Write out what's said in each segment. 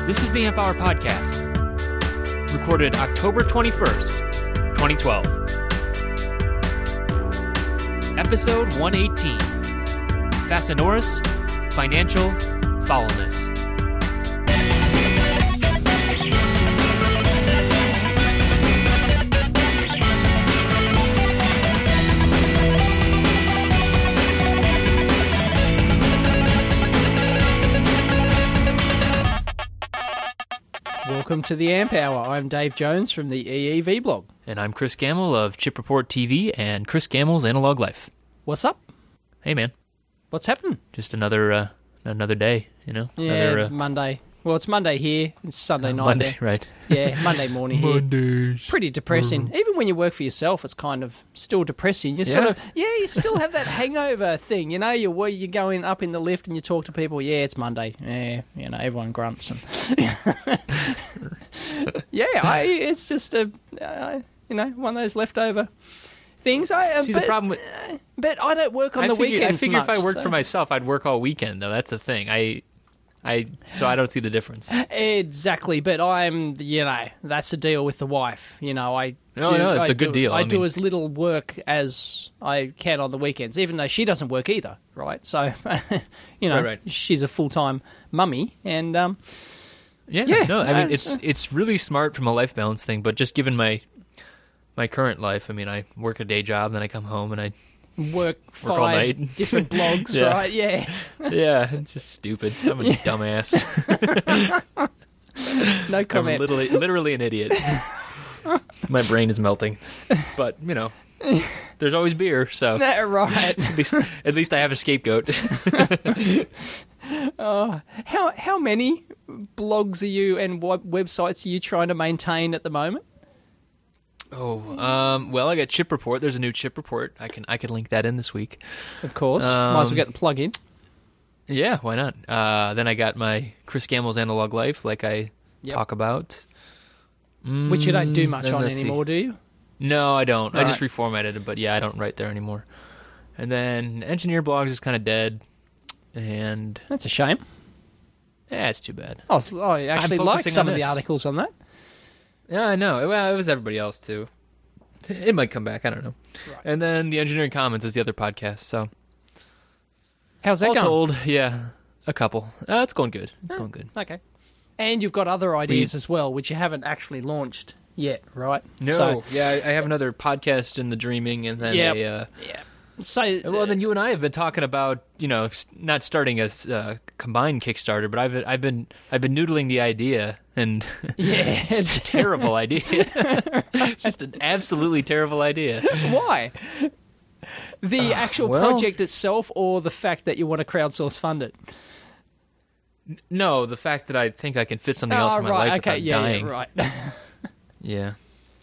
This is the Amp Hour Podcast, recorded October 21st, 2012. Episode 118, Fascinoris, Financial Foulness. Welcome to the Amp Hour. I'm Dave Jones from the EEV blog. And I'm Chris Gamble of Chip Report TV and Chris Gamble's Analog Life. What's up? Hey, man. What's happening? Just another day, you know? Yeah, Monday. Well, it's Monday here. It's Sunday night Monday, there. right. Yeah, Monday morning here. Mondays. Pretty depressing. Even when you work for yourself, it's kind of still depressing. You you still have that hangover thing. You know, you're going up in the lift and you talk to people. Yeah, it's Monday. Yeah, you know, everyone grunts. And it's just one of those leftover things. The problem with... But I don't work on the weekends. I figure much, if I worked for myself, I'd work all weekend, though. That's the thing. So I don't see the difference. Exactly, but that's the deal with the wife. You know, it's a good deal. I do as little work as I can on the weekends, even though she doesn't work either, right? So, right. She's a full-time mummy, and it's really smart from a life balance thing, but just given my current life, I mean, I work a day job, then I come home and I work all five night. different blogs, Yeah. right? Yeah. Yeah, it's just stupid. I'm a dumbass. No comment. I'm literally an idiot. My brain is melting. But, there's always beer, so Right. at least I have a scapegoat. How many blogs are you and what websites are you trying to maintain at the moment? Well, I got Chip Report. There's a new Chip Report. I can link that in this week. Of course. Might as well get the plug in. Yeah, why not? Then I got my Chris Gamble's Analog Life, like I talk about. Which you don't do much on anymore, do you? No, I don't. Right. I just reformatted it, but yeah, I don't write there anymore. And then Engineer Blogs is kind of dead, and... That's a shame. Yeah, it's too bad. I actually like some of the articles on that. Yeah, I know. Well, it was everybody else, too. It might come back. I don't know. Right. And then the Engineering Commons is the other podcast, so... How's that all going? told, yeah, a couple. It's going good. It's going good. Okay. And you've got other ideas as well, which you haven't actually launched yet, right? No. I have another podcast in the dreaming, and then So, then you and I have been talking about, not starting a combined Kickstarter, but I've been noodling the idea, and it's a terrible idea. It's just an absolutely terrible idea. why? The actual project itself, or the fact that you want to crowdsource fund it? No, the fact that I think I can fit something else in my life without dying. Yeah, right. Yeah.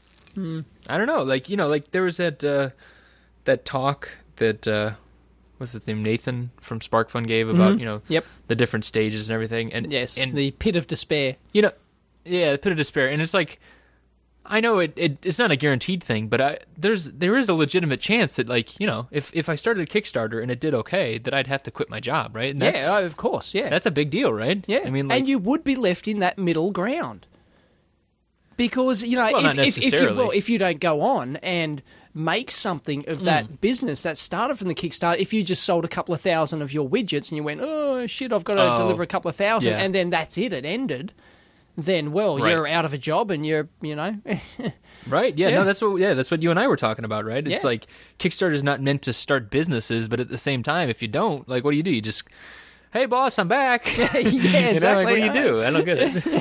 I don't know. Like there was that talk that what's his name, Nathan from SparkFun gave about the different stages and everything. And the pit of despair. The pit of despair. And it's like, I know it's not a guaranteed thing, but there is a legitimate chance that if I started a Kickstarter and it did okay, that I'd have to quit my job, right? And of course, yeah. That's a big deal, right? Yeah, I mean, and you would be left in that middle ground because not necessarily. If you don't go on and make something of that business that started from the Kickstarter, if you just sold a couple of thousand of your widgets and you went, oh shit, I've got to deliver a couple of thousand, and then that's it ended. Then, you're out of a job and you're, Right, yeah, no, that's what you and I were talking about, right? It's like, Kickstarter's not meant to start businesses, but at the same time, if you don't, what do? You just, hey, boss, I'm back. Yeah, exactly. What do you do? I don't get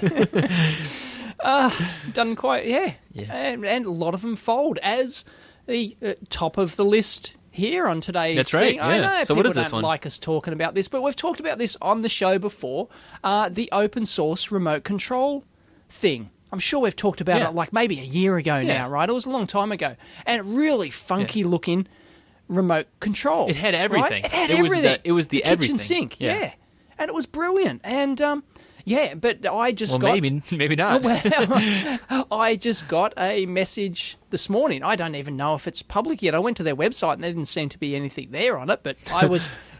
it. Done quite, and a lot of them fold as the top of the list here on today's That's right, thing. I know so what is this don't one? like us talking about this, but we've talked about this on the show before, the open source remote control thing. I'm sure we've talked about it maybe a year ago now, right? It was a long time ago. And really funky looking remote control. It had everything. Right? It had everything. It was the kitchen everything. sink, yeah. And it was brilliant. And but I just got... maybe not. Well, I just got a message this morning. I don't even know if it's public yet. I went to their website and there didn't seem to be anything there on it, but I was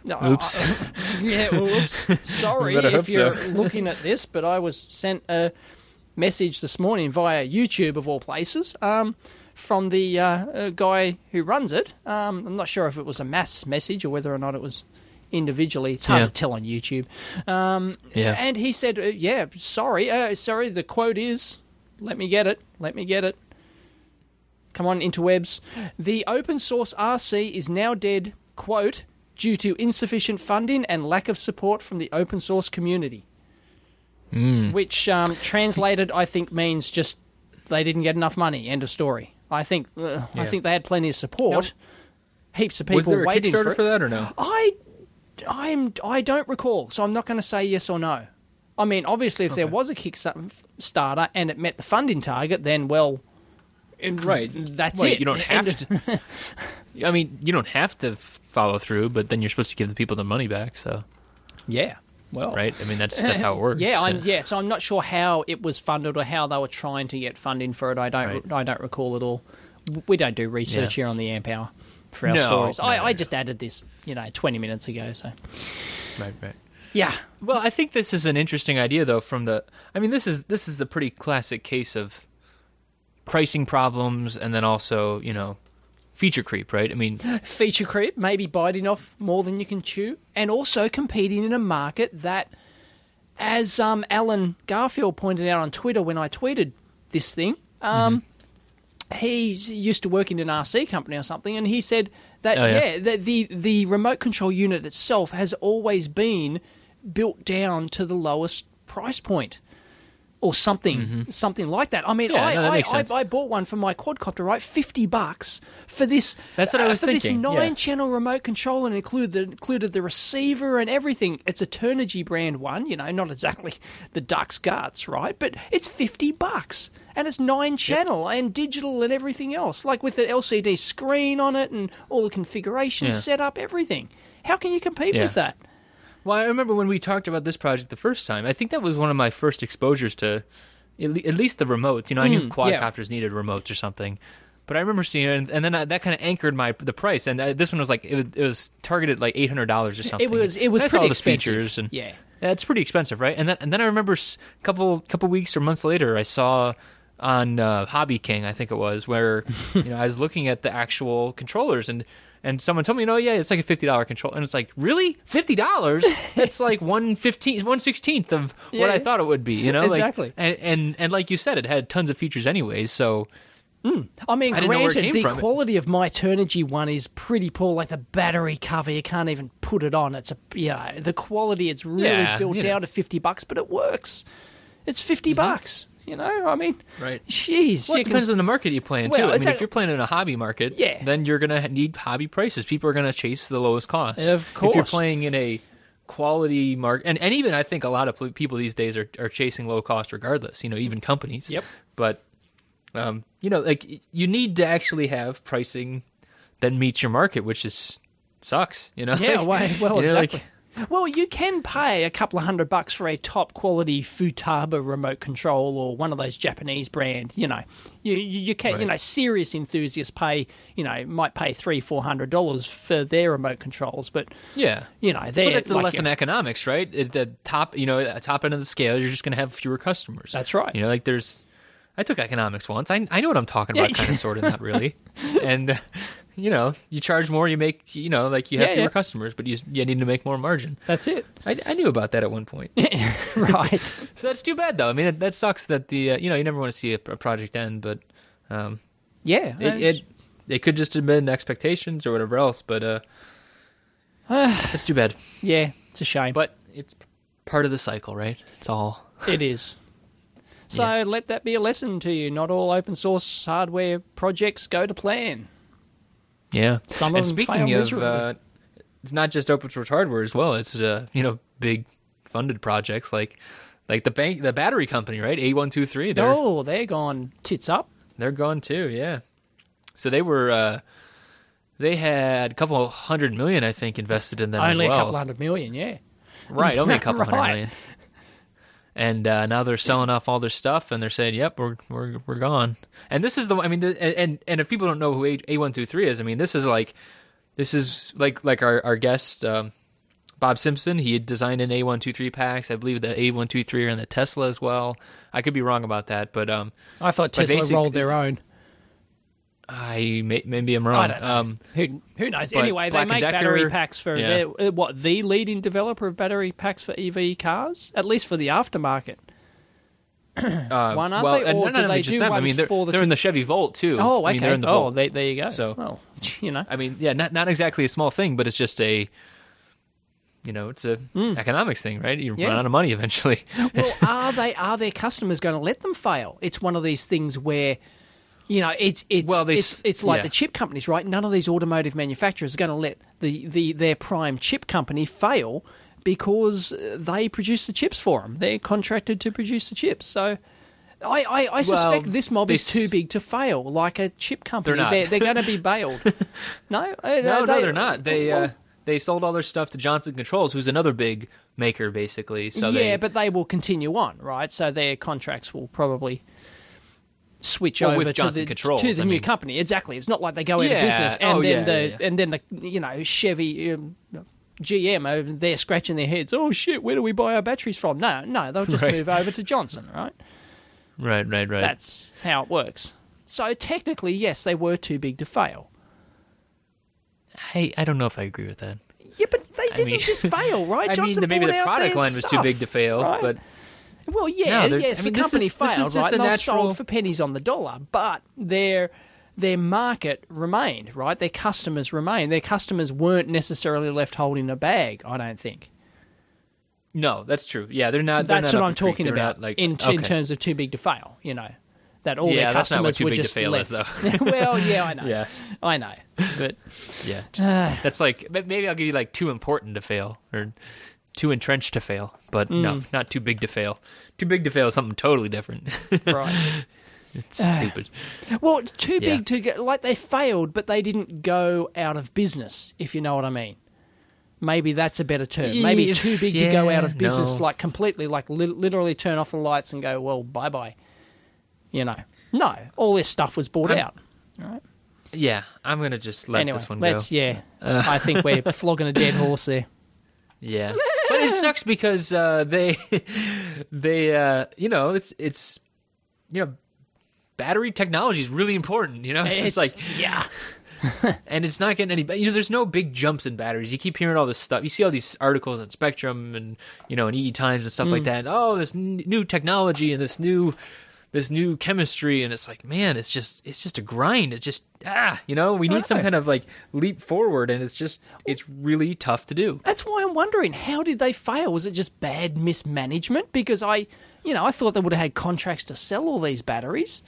No, Oops. Yeah, well, oops. Sorry Better hope if you're so. looking at this, but I was sent a message this morning via YouTube, of all places, from the guy who runs it. I'm not sure if it was a mass message or whether or not it was individually. It's hard to tell on YouTube. And he said, sorry, the quote is, let me get it. Come on, interwebs. The open source RC is now dead, quote, due to insufficient funding and lack of support from the open source community. Which, translated, I think means just they didn't get enough money. End of story. I think they had plenty of support. Heaps of people Was there a waiting Kickstarter for that or no? I don't recall, so I'm not going to say yes or no. I mean, obviously, if there was a Kickstarter and it met the funding target, then, well, right, that's it. You don't have to. I mean, you don't have to follow through, but then you're supposed to give the people the money back. So, yeah, well, right. I mean, that's how it works. So I'm not sure how it was funded or how they were trying to get funding for it. I don't recall at all. We don't do research here on the Amp Hour for our stories. I just added this, 20 minutes ago. So, right. Yeah. Well, I think this is an interesting idea, though. This is a pretty classic case of pricing problems, and then also, feature creep, right? I mean, feature creep, maybe biting off more than you can chew, and also competing in a market that, as Alan Garfield pointed out on Twitter when I tweeted this thing, he's used to work in an RC company or something, and he said that the remote control unit itself has always been built down to the lowest price point. Or something like that. I mean, I bought one for my quadcopter, right? $50 for this. That's what I was thinking. This 9-channel remote control, and included the receiver and everything. It's a Turnigy brand one, not exactly the Duck's guts, right? But it's $50, and it's 9-channel and digital and everything else, like with the LCD screen on it and all the configuration set up, everything. How can you compete with that? Well, I remember when we talked about this project the first time, I think that was one of my first exposures to at least the remotes. I knew quadcopters needed remotes or something, but I remember seeing it, and then that kind of anchored the price. And this one was like, it was targeted like $800 or something. It was pretty all the expensive. Features and, it's pretty expensive, right? And then I remember a couple weeks or months later, I saw on Hobby King, I think it was, where I was looking at the actual controllers, and someone told me, it's like a $50 control. And it's like, really? $50? That's like 1/16th of what I thought it would be, Exactly. Like, and like you said, it had tons of features anyways, so... I mean, granted, the from. quality of my Turnigy one is pretty poor. Like the battery cover, you can't even put it on. It's the quality, it's really built down to $50, but it works. It's $50. I mean, right. Jeez. Well, it depends on the market you play in, too. Well, if you're playing in a hobby market, then you're going to need hobby prices. People are going to chase the lowest cost. Of course. If you're playing in a quality market, and even I think a lot of people these days are chasing low cost regardless, even companies. Yep. But, like, you need to actually have pricing that meets your market, which sucks, Yeah, well, exactly. Like, well, you can pay a couple of $100 for a top quality Futaba remote control or one of those Japanese brand. You can. Right. Serious enthusiasts might pay $300-400 for their remote controls, but they're but it's a lesson in economics, right? At the top, at top end of the scale, you're just going to have fewer customers. That's right. I took economics once. I know what I'm talking about, kind of, sort of, not really, and. You charge more, you make, you have fewer customers, but you need to make more margin. That's it. I knew about that at one point. Right. So that's too bad, though. I mean, that sucks that you never want to see a project end, but it could just have been expectations or whatever else, but it's too bad. Yeah, it's a shame. But it's part of the cycle, right? It's all. It is. So let that be a lesson to you. Not all open source hardware projects go to plan. Yeah. Some of them fail miserably. It's not just open source hardware as well. It's big funded projects like the battery company, right? A123. They're gone tits up. They're gone too. Yeah. So they were. They had a couple of $100 million, I think, invested in them. Only as well. a couple $100 million. Yeah. Right. Only a couple $100 million. And now they're selling off all their stuff, and they're saying, "Yep, we're gone." And this is and if people don't know who A123 is, this is like our guest Bob Simpson. He had designed an A123 packs. I believe the A123 are in the Tesla as well. I could be wrong about that, but I thought Tesla rolled their own. Maybe I'm wrong. I don't know. Who knows? Anyway, they make battery packs for the leading developer of battery packs for EV cars, at least for the aftermarket. One, aren't they? Or do they do ones I mean, for the... They're in the Chevy Volt, too. Oh, okay. I mean, they're in the Volt. There you go. So, well, I mean, yeah, not exactly a small thing, but it's just a... it's a economics thing, right? You run out of money eventually. Well, are their customers going to let them fail? It's one of these things where, it's like the chip companies, right? None of these automotive manufacturers are going to let their prime chip company fail because they produce the chips for them. They're contracted to produce the chips. So I suspect this mob is too big to fail, like a chip company. They're going to be bailed. No, they're not. They sold all their stuff to Johnson Controls, who's another big maker, basically. So but they will continue on, right? So their contracts will probably switch over with Johnson to Controls, the new company. Exactly. It's not like they go into business and then the Chevy, GM, they're scratching their heads. Oh shit, where do we buy our batteries from? No, they'll just move over to Johnson, right? Right. That's how it works. So technically, yes, they were too big to fail. Hey, I don't know if I agree with that. Yeah, but they didn't just fail, right? Johnson maybe the product line was too big to fail, right? But well, the company failed, right? And they sold for pennies on the dollar, but their market remained, right? Their customers remained. Their customers weren't necessarily left holding a bag, I don't think. No, that's true. Yeah, they're not. That's what I'm talking about. In terms of too big to fail, that all their customers were just left. Is, though. Well, yeah, I know. Yeah. I know, but that's like maybe I'll give you like too important to fail or too entrenched to fail, but no, not too big to fail. Too big to fail is something totally different. Right. It's stupid. Well, too big to get, like they failed, but they didn't go out of business, if you know what I mean. Maybe that's a better term. Maybe too big to go out of business, like completely, like literally turn off the lights and go, well, bye-bye. No, all this stuff was bought out. All right. Yeah, I'm going to just let this one go. I think we're flogging a dead horse there. Yeah. But it sucks because battery technology is really important, It's like... Yeah. And it's not getting any better. There's no big jumps in batteries. You keep hearing all this stuff. You see all these articles on Spectrum and, in EE Times and stuff like that. Oh, this new technology and this new chemistry, and it's like, man, it's just a grind. It's just we need some kind of like leap forward, and it's really tough to do. That's why I'm wondering, how did they fail? Was it just bad mismanagement? Because I thought they would have had contracts to sell all these batteries.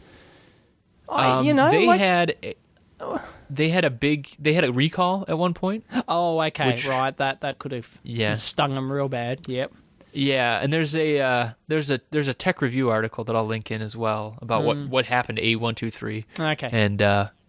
They had a recall at one point. Oh, okay, right. That could have stung them real bad. Yep. Yeah, and there's a tech review article that I'll link in as well about what happened to A123. Okay. And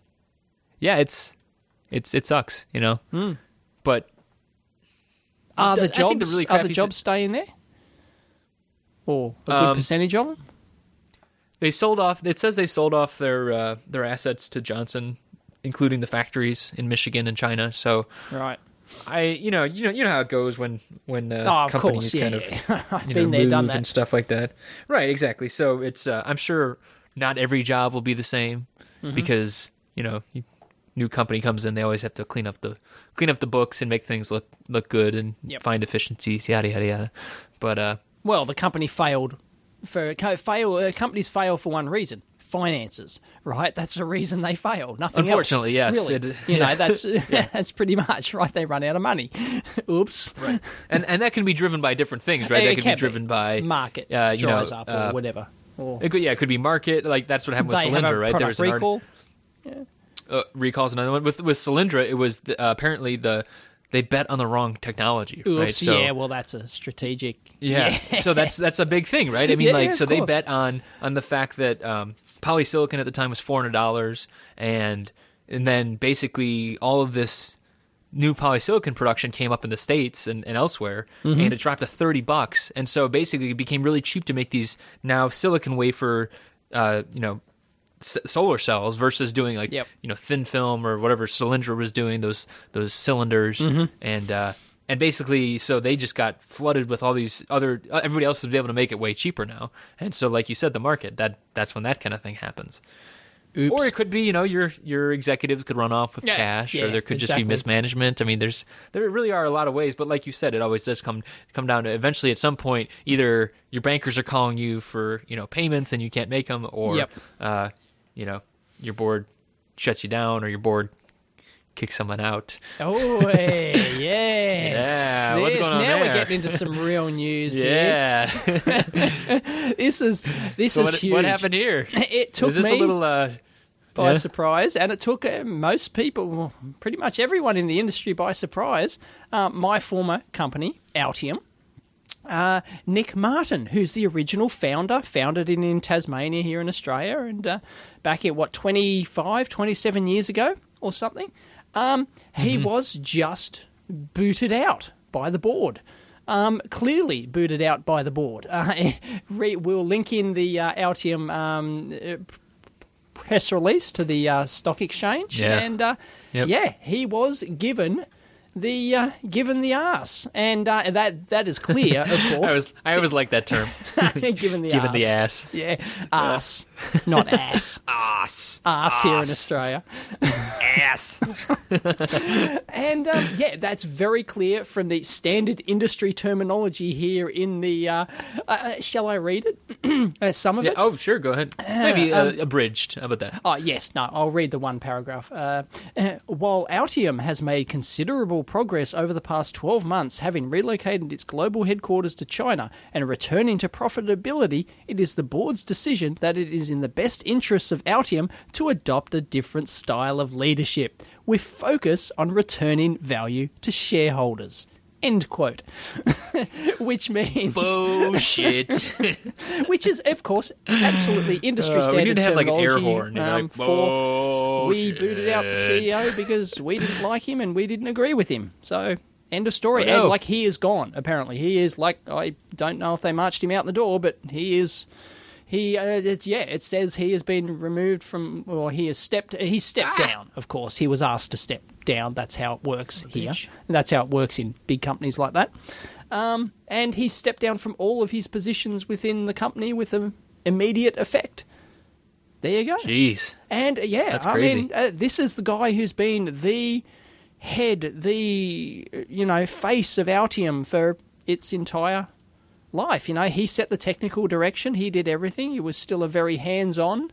it sucks, But are the jobs staying there? Or a good percentage of them? They sold off. It says they sold off their assets to Johnson, including the factories in Michigan and China. So right. You know how it goes when companies kind of been there, move done that. and stuff like that. Right, exactly. So it's I'm sure not every job will be the same because new company comes in, they always have to clean up the books and make things look good and find efficiencies, yada yada yada. But well, the company failed. Companies fail for one reason: finances. Right, that's the reason they fail. Nothing Unfortunately, else. Yes. Really. That's that's pretty much right. They run out of money. Oops. Right, and that can be driven by different things, right? That can be driven by market dries up or whatever. It could be market. Like that's what happened with Solyndra, right? There was an recall. Recall's another one. With Solyndra, it was apparently they bet on the wrong technology, right? So, yeah, well, that's a strategic. Yeah. So that's a big thing, right? I mean, they bet on the fact that polysilicon at the time was $400, and then basically all of this new polysilicon production came up in the States and elsewhere, and it dropped to $30, and so basically it became really cheap to make these now silicon wafer, solar cells versus doing thin film or whatever Solyndra was doing, those cylinders, and And basically, so they just got flooded with all these other. Everybody else was able to make it way cheaper now, and so like you said, the market that's when that kind of thing happens. Oops. Or it could be, your executives could run off with cash, or there could just be mismanagement. I mean, there really are a lot of ways, but like you said, it always does come down to eventually at some point, either your bankers are calling you for payments and you can't make them, or your board shuts you down, or your board kicks someone out. Oh, hey, yes. Yeah, what's going on now there? We're getting into some real news Yeah. here. This is huge. What happened here? It took Is this me a little by surprise, and it took most people, well, pretty much everyone in the industry by surprise. My former company, Altium, Nick Martin, who's the original founder, founded in Tasmania here in Australia, and back at 27 years ago or something, he was just booted out by the board. Clearly booted out by the board. We'll link in the Altium press release to the stock exchange, and he was given the arse, and that is clear, of course. I always like that term. Given the ass. Yeah, arse, not ass. Arse here in Australia. Ass. And that's very clear from the standard industry terminology here in the. Shall I read it? Some of it. Oh, sure. Go ahead. Maybe abridged. How about that? Oh, yes. No, I'll read the one paragraph. While Altium has made considerable progress over the past 12 months, having relocated its global headquarters to China and returning to profitability, it is the board's decision that it is in the best interests of Altium to adopt a different style of leadership, with focus on returning value to shareholders. End quote. Which means... Bullshit. Which is, of course, absolutely industry standard we didn't have like an air terminology, horn. We booted out the CEO because we didn't like him and we didn't agree with him. So, end of story. Oh, no. And he is gone, apparently. He is I don't know if they marched him out the door, but he is... it says he has been removed from, or he's stepped down, of course. He was asked to step down. That's how it works here. That's how it works in big companies like that. And he stepped down from all of his positions within the company with an immediate effect. There you go. Jeez. And that's crazy. I mean, this is the guy who's been the head, the face of Altium for its entire life. He set the technical direction. He did everything. He was still a very hands-on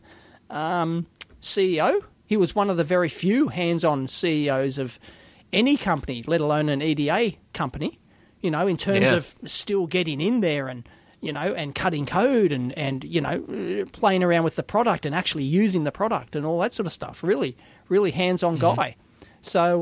CEO. He was one of the very few hands-on CEOs of any company, let alone an EDA company, in terms of still getting in there and cutting code and playing around with the product and actually using the product and all that sort of stuff. Really, really hands-on guy. So,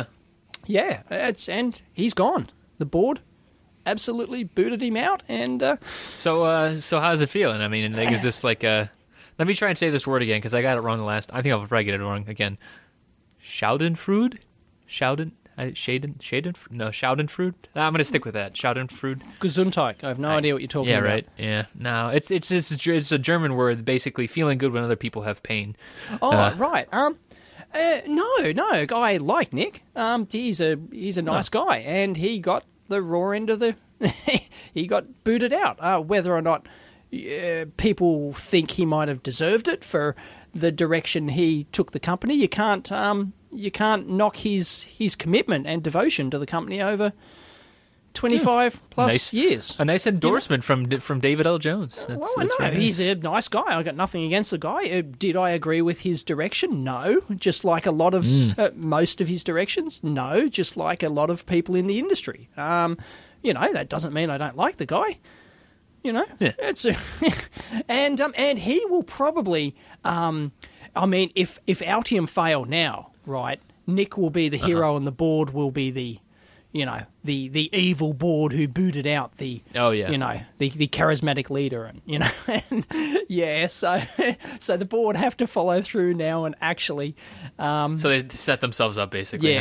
and he's gone. The board absolutely booted him out, and so how's it feeling? I mean, is this like a? Let me try and say this word again because I got it wrong the last. I think I'll probably get it wrong again. Schadenfreude. Schadenfreude. I'm going to stick with that. Schadenfreude. Gesundheit. I have no idea what you're talking about. Yeah, right. Yeah. No, it's a German word, basically feeling good when other people have pain. Oh, right. No, guy like Nick. He's a nice guy, and he got the raw end of the. He got booted out. Whether or not people think he might have deserved it for the direction he took the company, you can't knock his commitment and devotion to the company over 25 plus years. A nice endorsement from David L. Jones. That's no, he's a nice guy. I got nothing against the guy. Did I agree with his direction? No. Just like a lot of most of his directions? No. Just like a lot of people in the industry. That doesn't mean I don't like the guy. It's and he will probably. If Altium fail now, right, Nick will be the hero and the board will be the evil board who booted out the the charismatic leader, and so the board have to follow through now and actually so they set themselves up basically.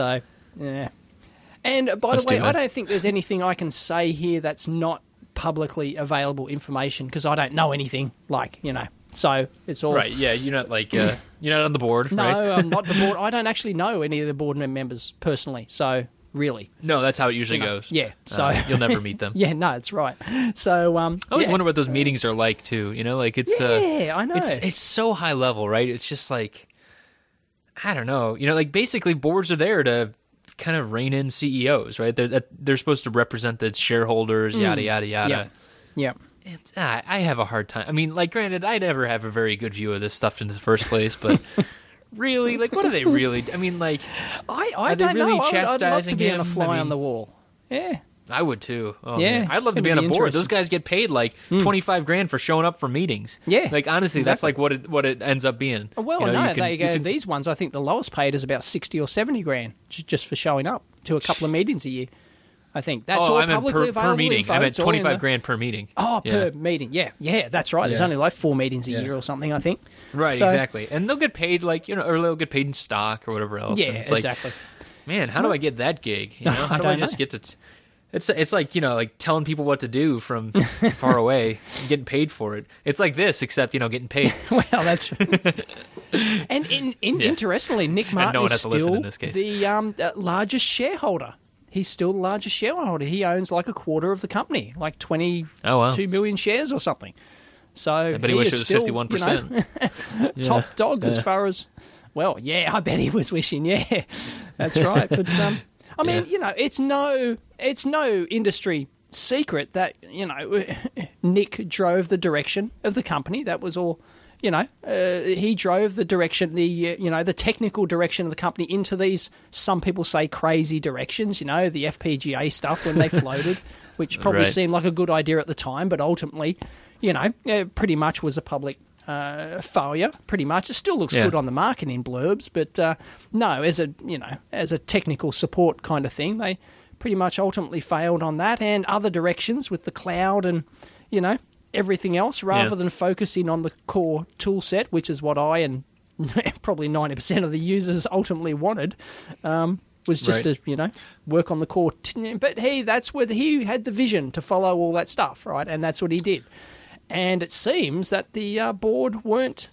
And by the way, I don't think there's anything I can say here that's not publicly available information because I don't know anything, so it's all right. Yeah, you're not you're not on the board. No, right? I'm not the board. I don't actually know any of the board members personally, so really. No, that's how it usually goes. Yeah, so you'll never meet them. Yeah, no, that's right. So I always wonder what those meetings are like too. Like it's I know it's so high level, right? It's just like I don't know. Like basically boards are there to kind of rein in CEOs, right? They're supposed to represent the shareholders, yada yada yada. Yeah. I have a hard time. I mean, like, granted, I never have a very good view of this stuff in the first place, but really, like, what are they really? I mean, like, I don't really know. I'd love to be him? on a fly on the wall. Yeah. I would too. Oh, yeah, man. I'd love to be on a board. Those guys get paid like $25,000 for showing up for meetings. Yeah, like honestly, that's like what it ends up being. Well, these ones. I think the lowest paid is about $60,000 or $70,000 just for showing up to a couple of meetings a year. I think that's all publicly available. Per meeting. Info. I meant $25,000 per meeting. Oh, per meeting. Yeah, that's right. There's only like 4 meetings a year or something, I think. Right, exactly. And they'll get paid or they'll get paid in stock or whatever else. Yeah, it's exactly. Like, man, how do I get that gig? How do I just get to? It's like like telling people what to do from far away, and getting paid for it. It's like this, except getting paid. Well, that's and interestingly, Nick Martin is still the largest shareholder. He's still the largest shareholder. He owns like a quarter of the company, like 22 million shares or something. So I bet he wished it was 51%. Top dog as far as I bet he was wishing. Yeah, that's right. But I mean, it's no industry secret that Nick drove the direction of the company. That was all. He drove the direction, the technical direction of the company into these, some people say, crazy directions, the FPGA stuff when they floated, which probably seemed like a good idea at the time, but ultimately, pretty much was a public failure, pretty much. It still looks good on the marketing blurbs, but no, as a technical support kind of thing, they pretty much ultimately failed on that and other directions with the cloud and, everything else, rather than focusing on the core tool set, which is what I and probably 90% of the users ultimately wanted, was just to work on the core. But that's where he had the vision to follow all that stuff, right? And that's what he did. And it seems that the board weren't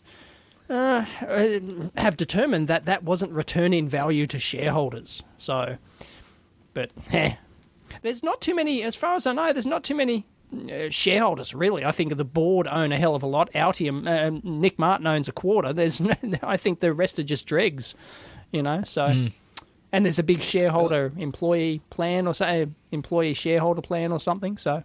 have determined that wasn't returning value to shareholders. So, but there's not too many, as far as I know. There's not too many shareholders, really. I think the board own a hell of a lot. Altium, Nick Martin owns a quarter. I think the rest are just dregs, so... And there's a big shareholder employee plan employee shareholder plan or something, so...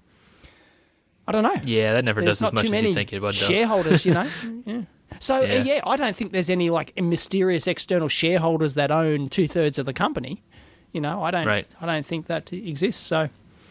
I don't know. Yeah, that never does as much as you think it would, though. Shareholders, Yeah. So, I don't think there's any, mysterious external shareholders that own 2/3 of the company. I don't think that exists, so...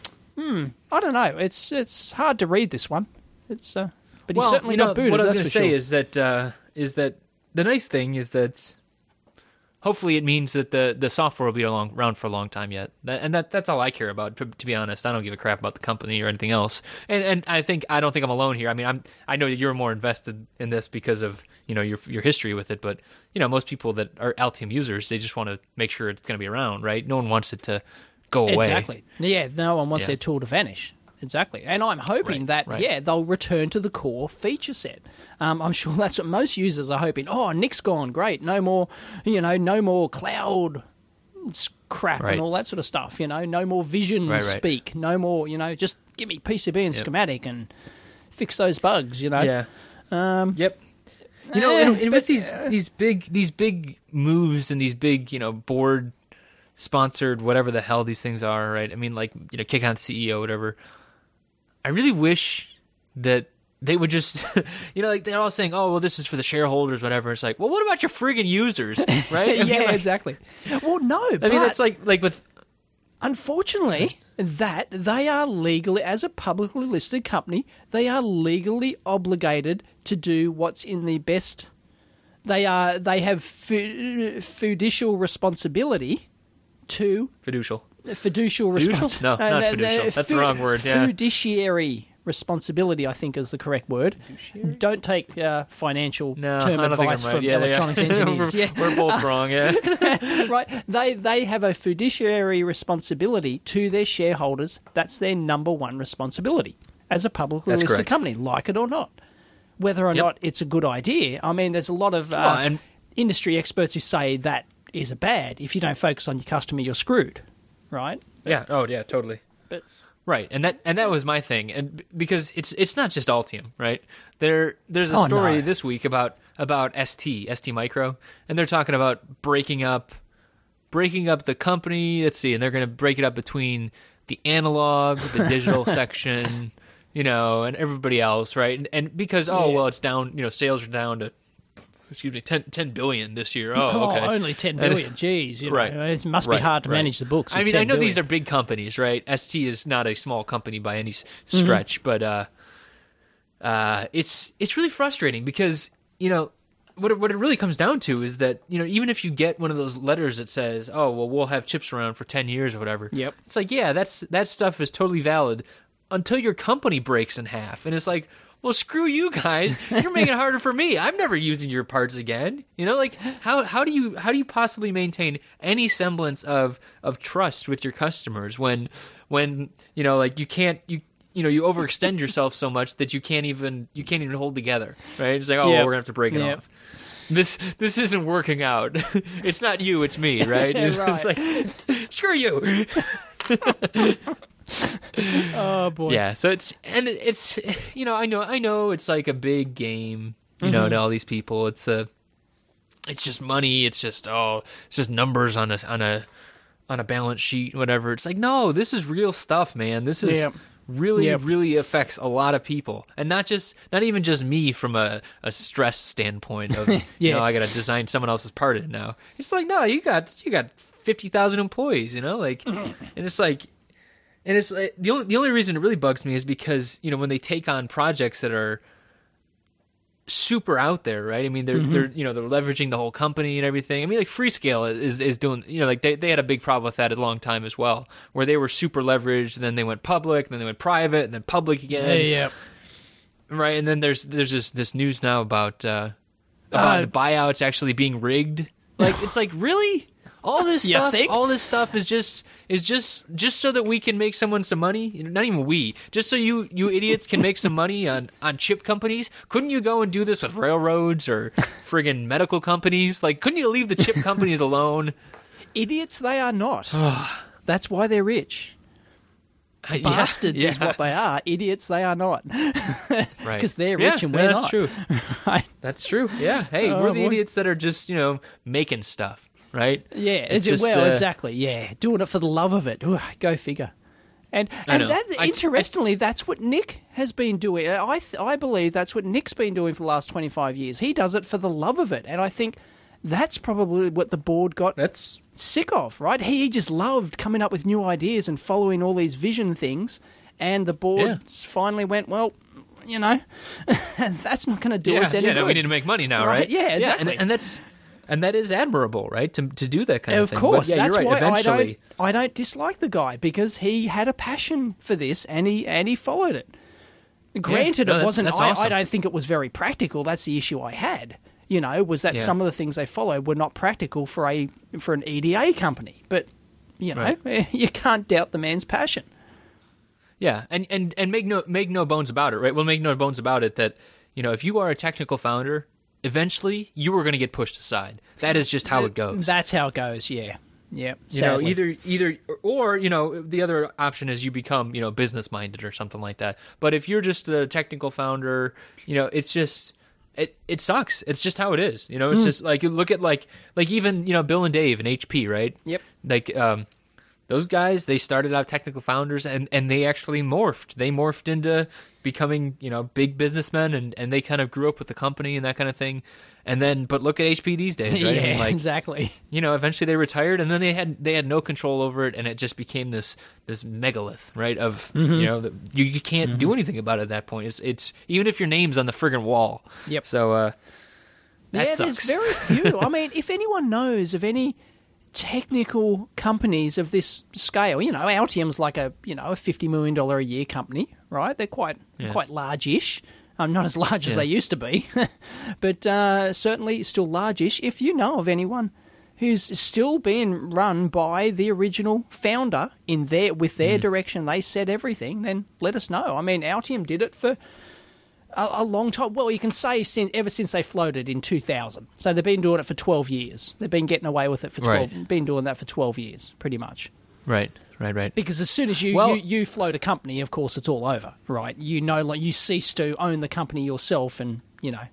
I don't know. It's hard to read this one. It's but he's certainly not booted. What I was going to say is that the nice thing is that hopefully it means that the software will be around for a long time yet. That's all I care about. To be honest, I don't give a crap about the company or anything else. And I don't think I'm alone here. I mean, I know that you're more invested in this because of your history with it. But most people that are Altium users, they just want to make sure it's going to be around, right? No one wants it to go away. Exactly. Yeah, no one wants their tool to vanish. Exactly. And I'm hoping that, they'll return to the core feature set. I'm sure that's what most users are hoping. Oh, Nick's gone. Great. No more, no more cloud crap and all that sort of stuff. No more vision speak. No more, just give me PCB and schematic and fix those bugs, Yeah. Yep. And with these big moves and these big, board sponsored, whatever the hell these things are, right? I mean, kick out the CEO, whatever. I really wish that they would just, they're all saying, oh, well, this is for the shareholders, whatever. It's like, well, what about your friggin' users, right? Exactly. Well, no, I mean, it's like with... Unfortunately, that they are legally, as a publicly listed company, they are legally obligated to do what's in the best... They have fiducial responsibility to... Fiducial responsibility. No, not fiducial. That's the wrong word. Yeah. Fiduciary responsibility, I think, is the correct word. Fiduciary? Don't take financial term advice from electronics engineers. We're both wrong. Yeah. Right. They have a fiduciary responsibility to their shareholders. That's their number one responsibility as a publicly listed company, like it or not. Whether or not it's a good idea. I mean, there's a lot of industry experts who say that is bad. If you don't focus on your customer, you're screwed. right? Yeah. Oh, yeah. Totally. But right, and that was my thing, and because it's not just Altium, right? There's a story this week about ST Micro, and they're talking about breaking up the company. Let's see, and they're going to break it up between the analog, the digital section, and everybody else, right? And because it's down, sales are down to 10 billion this year. Oh, okay. Only 10 billion. Jeez, right. It must be hard to manage the books. I mean, I know these are big companies, right? ST is not a small company by any stretch, but it's really frustrating because what it really comes down to is that even if you get one of those letters that says, "Oh, well, we'll have chips around for 10 years or whatever," yep, it's like, yeah, that stuff is totally valid until your company breaks in half, and it's like, well, screw you guys. You're making it harder for me. I'm never using your parts again. Like how do you possibly maintain any semblance of trust with your customers when like you can't you overextend yourself so much that you can't even hold together, right? It's like, well, we're gonna have to break it off. This isn't working out. It's not you, it's me, right? It's like, screw you. Oh boy. Yeah, so it's I know it's like a big game, to all these people. It's just money, it's just numbers on a balance sheet, whatever. It's like, no, this is real stuff, man. This is really affects a lot of people, and not even just me from a stress standpoint of I got to design someone else's part in now. It's like, no, you got 50,000 employees, like, and it's like. And it's the only reason it really bugs me is because when they take on projects that are super out there, right? I mean, they're leveraging the whole company and everything. I mean, like Freescale is doing, like they had a big problem with that a long time as well, where they were super leveraged, and then they went public, and then they went private, and then public again. Yeah. Right, and then there's this news now about the buyouts actually being rigged. Like, it's like, really? All this stuff is just so that we can make someone some money. Not even we, just so you idiots can make some money on chip companies. Couldn't you go and do this with railroads or friggin' medical companies? Like, couldn't you leave the chip companies alone? Idiots, they are not. That's why they're rich. Bastards is what they are. Idiots, they are not. Right. Because they're rich and we're not. That's true. Right. That's true. Yeah. Hey, we're the idiots that are just, making stuff. Right? Yeah, exactly. Yeah, doing it for the love of it. Ooh, go figure. And interestingly, that's what Nick has been doing. I believe that's what Nick's been doing for the last 25 years. He does it for the love of it, and I think that's probably what the board got sick of. Right? He just loved coming up with new ideas and following all these vision things, and the board finally went, well, that's not going to do us any good. No, we need to make money now, right? Yeah, exactly. And that is admirable, right? To do that kind of thing. Of course, that's you're right. Why eventually... I don't dislike the guy because he had a passion for this and he followed it. Granted, it wasn't. That's awesome. I don't think it was very practical. That's the issue I had. Was that some of the things they followed were not practical for an EDA company. But you can't doubt the man's passion. Yeah, and make no bones about it, right? We'll make no bones about it that if you are a technical founder, eventually you are going to get pushed aside. That is just how it goes. That's how it goes. Yeah. Yeah. Either or the other option is you become business minded or something like that. But if you're just a technical founder, it's just it sucks. It's just how it is. It's just like you look at like even Bill and Dave and HP, right? Yep. Like those guys, they started out technical founders and they actually morphed. They morphed into becoming, big businessmen and they kind of grew up with the company and that kind of thing. And then, but look at HP these days, right? Yeah, exactly. Eventually they retired and then they had no control over it and it just became this megalith, right? Of, you can't do anything about it at that point. It's even if your name's on the friggin' wall. Yep. So, that sucks. There's very few. I mean, if anyone knows of any technical companies of this scale, Altium's like a $50 million a year company, right? They're quite large-ish. Not as large as they used to be, but certainly still large-ish. If you know of anyone who's still being run by the original founder with their direction, they set everything, then let us know. I mean, Altium did it for a long time. Well, you can say ever since they floated in 2000. So they've been doing it for 12 years. They've been getting away with it for 12. Been doing that for 12 years, pretty much. Right. Because as soon as you float a company, of course, it's all over, right? You cease to own the company yourself, and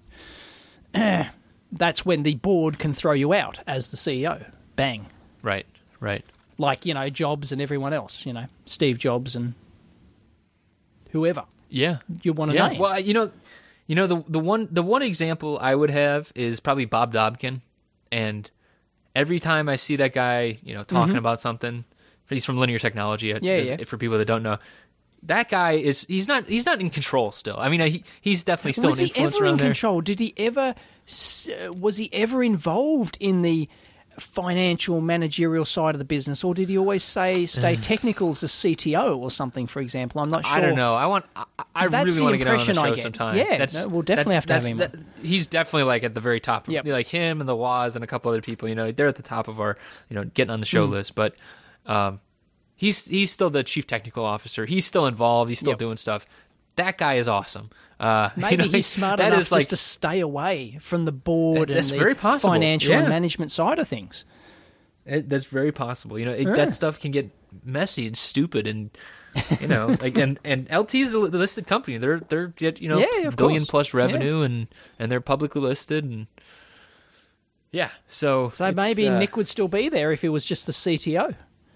that's when the board can throw you out as the CEO. Bang. Right. Like Jobs and everyone else. Steve Jobs and whoever. Yeah. You want to name. Well, the one example I would have is probably Bob Dobkin, and every time I see that guy, talking about something. He's from Linear Technology. For people that don't know, that guy he's not in control still. I mean, he's definitely still an influencer. Was he ever in control? Did he ever? Was he ever involved in the financial managerial side of the business, or did he always stay technical as a CTO or something? For example, I'm not sure. I don't know. I really want to get on the show sometime. Yeah, we'll definitely have to have him. He's definitely like at the very top. Yep. Like him and the Waz and a couple other people. They're at the top of our getting on the show list, but. He's still the chief technical officer. He's still involved. He's still doing stuff. That guy is awesome. Maybe he's smart enough just to stay away from the board and the financial and management side of things. That's very possible. That stuff can get messy and stupid, and and LT is a listed company. They're get billion plus revenue, and they're publicly listed, and so maybe Nick would still be there if he was just the CTO.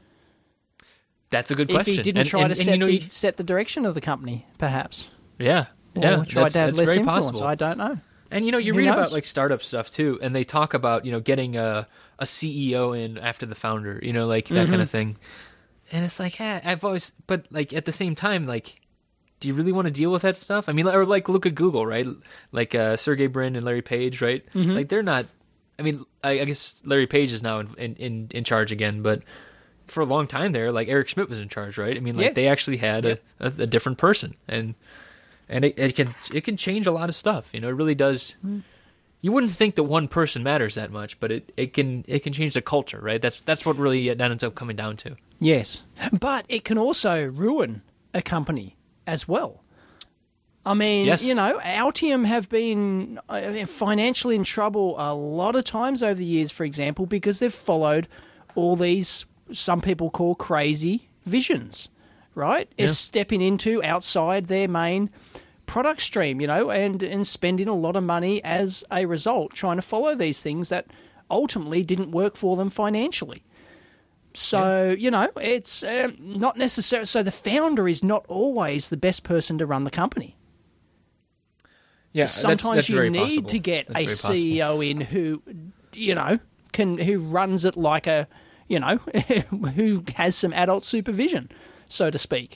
That's a good question. If he didn't try to set the direction of the company, perhaps. Yeah. Or tried to have less very influence. Possible. I don't know. And, you read about, like, startup stuff, too, and they talk about, getting a CEO in after the founder, like, that kind of thing. And it's like, I've always... But, like, at the same time, like, do you really want to deal with that stuff? I mean, or, like, look at Google, right? Like, Sergey Brin and Larry Page, right? Mm-hmm. Like, they're not... I mean, I guess Larry Page is now in charge again, but... For a long time there, like Eric Schmidt was in charge, right? I mean, like they actually had a different person, and it can change a lot of stuff. It really does. You wouldn't think that one person matters that much, but it can change the culture, right? That's what really it ends up coming down to. Yes, but it can also ruin a company as well. I mean, Altium have been financially in trouble a lot of times over the years, for example, because they've followed all these. Some people call crazy visions, right? Yeah. Is stepping into outside their main product stream, and spending a lot of money as a result, trying to follow these things that ultimately didn't work for them financially. So, it's not necessary. So the founder is not always the best person to run the company. Yeah, sometimes you need to get a CEO in who, who runs it like a... who has some adult supervision, so to speak,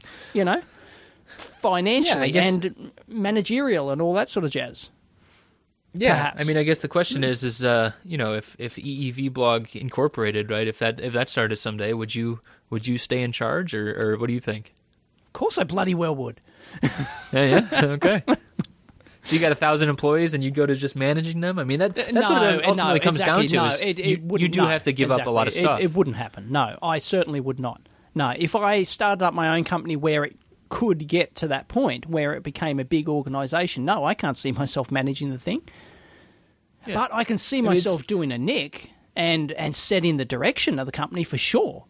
financially and managerial and all that sort of jazz. Yeah, perhaps. I mean, I guess the question is if EEV Blog Incorporated, right? If that started someday, would you stay in charge, or what do you think? Of course, I bloody well would. Yeah, okay. So you got 1,000 employees, and you go to just managing them. I mean, that's what it ultimately comes down to. Is you do have to give up a lot of stuff. It wouldn't happen. No, I certainly would not. No, if I started up my own company where it could get to that point where it became a big organisation, no, I can't see myself managing the thing. Yeah. But I can see myself doing a nick and setting the direction of the company for sure.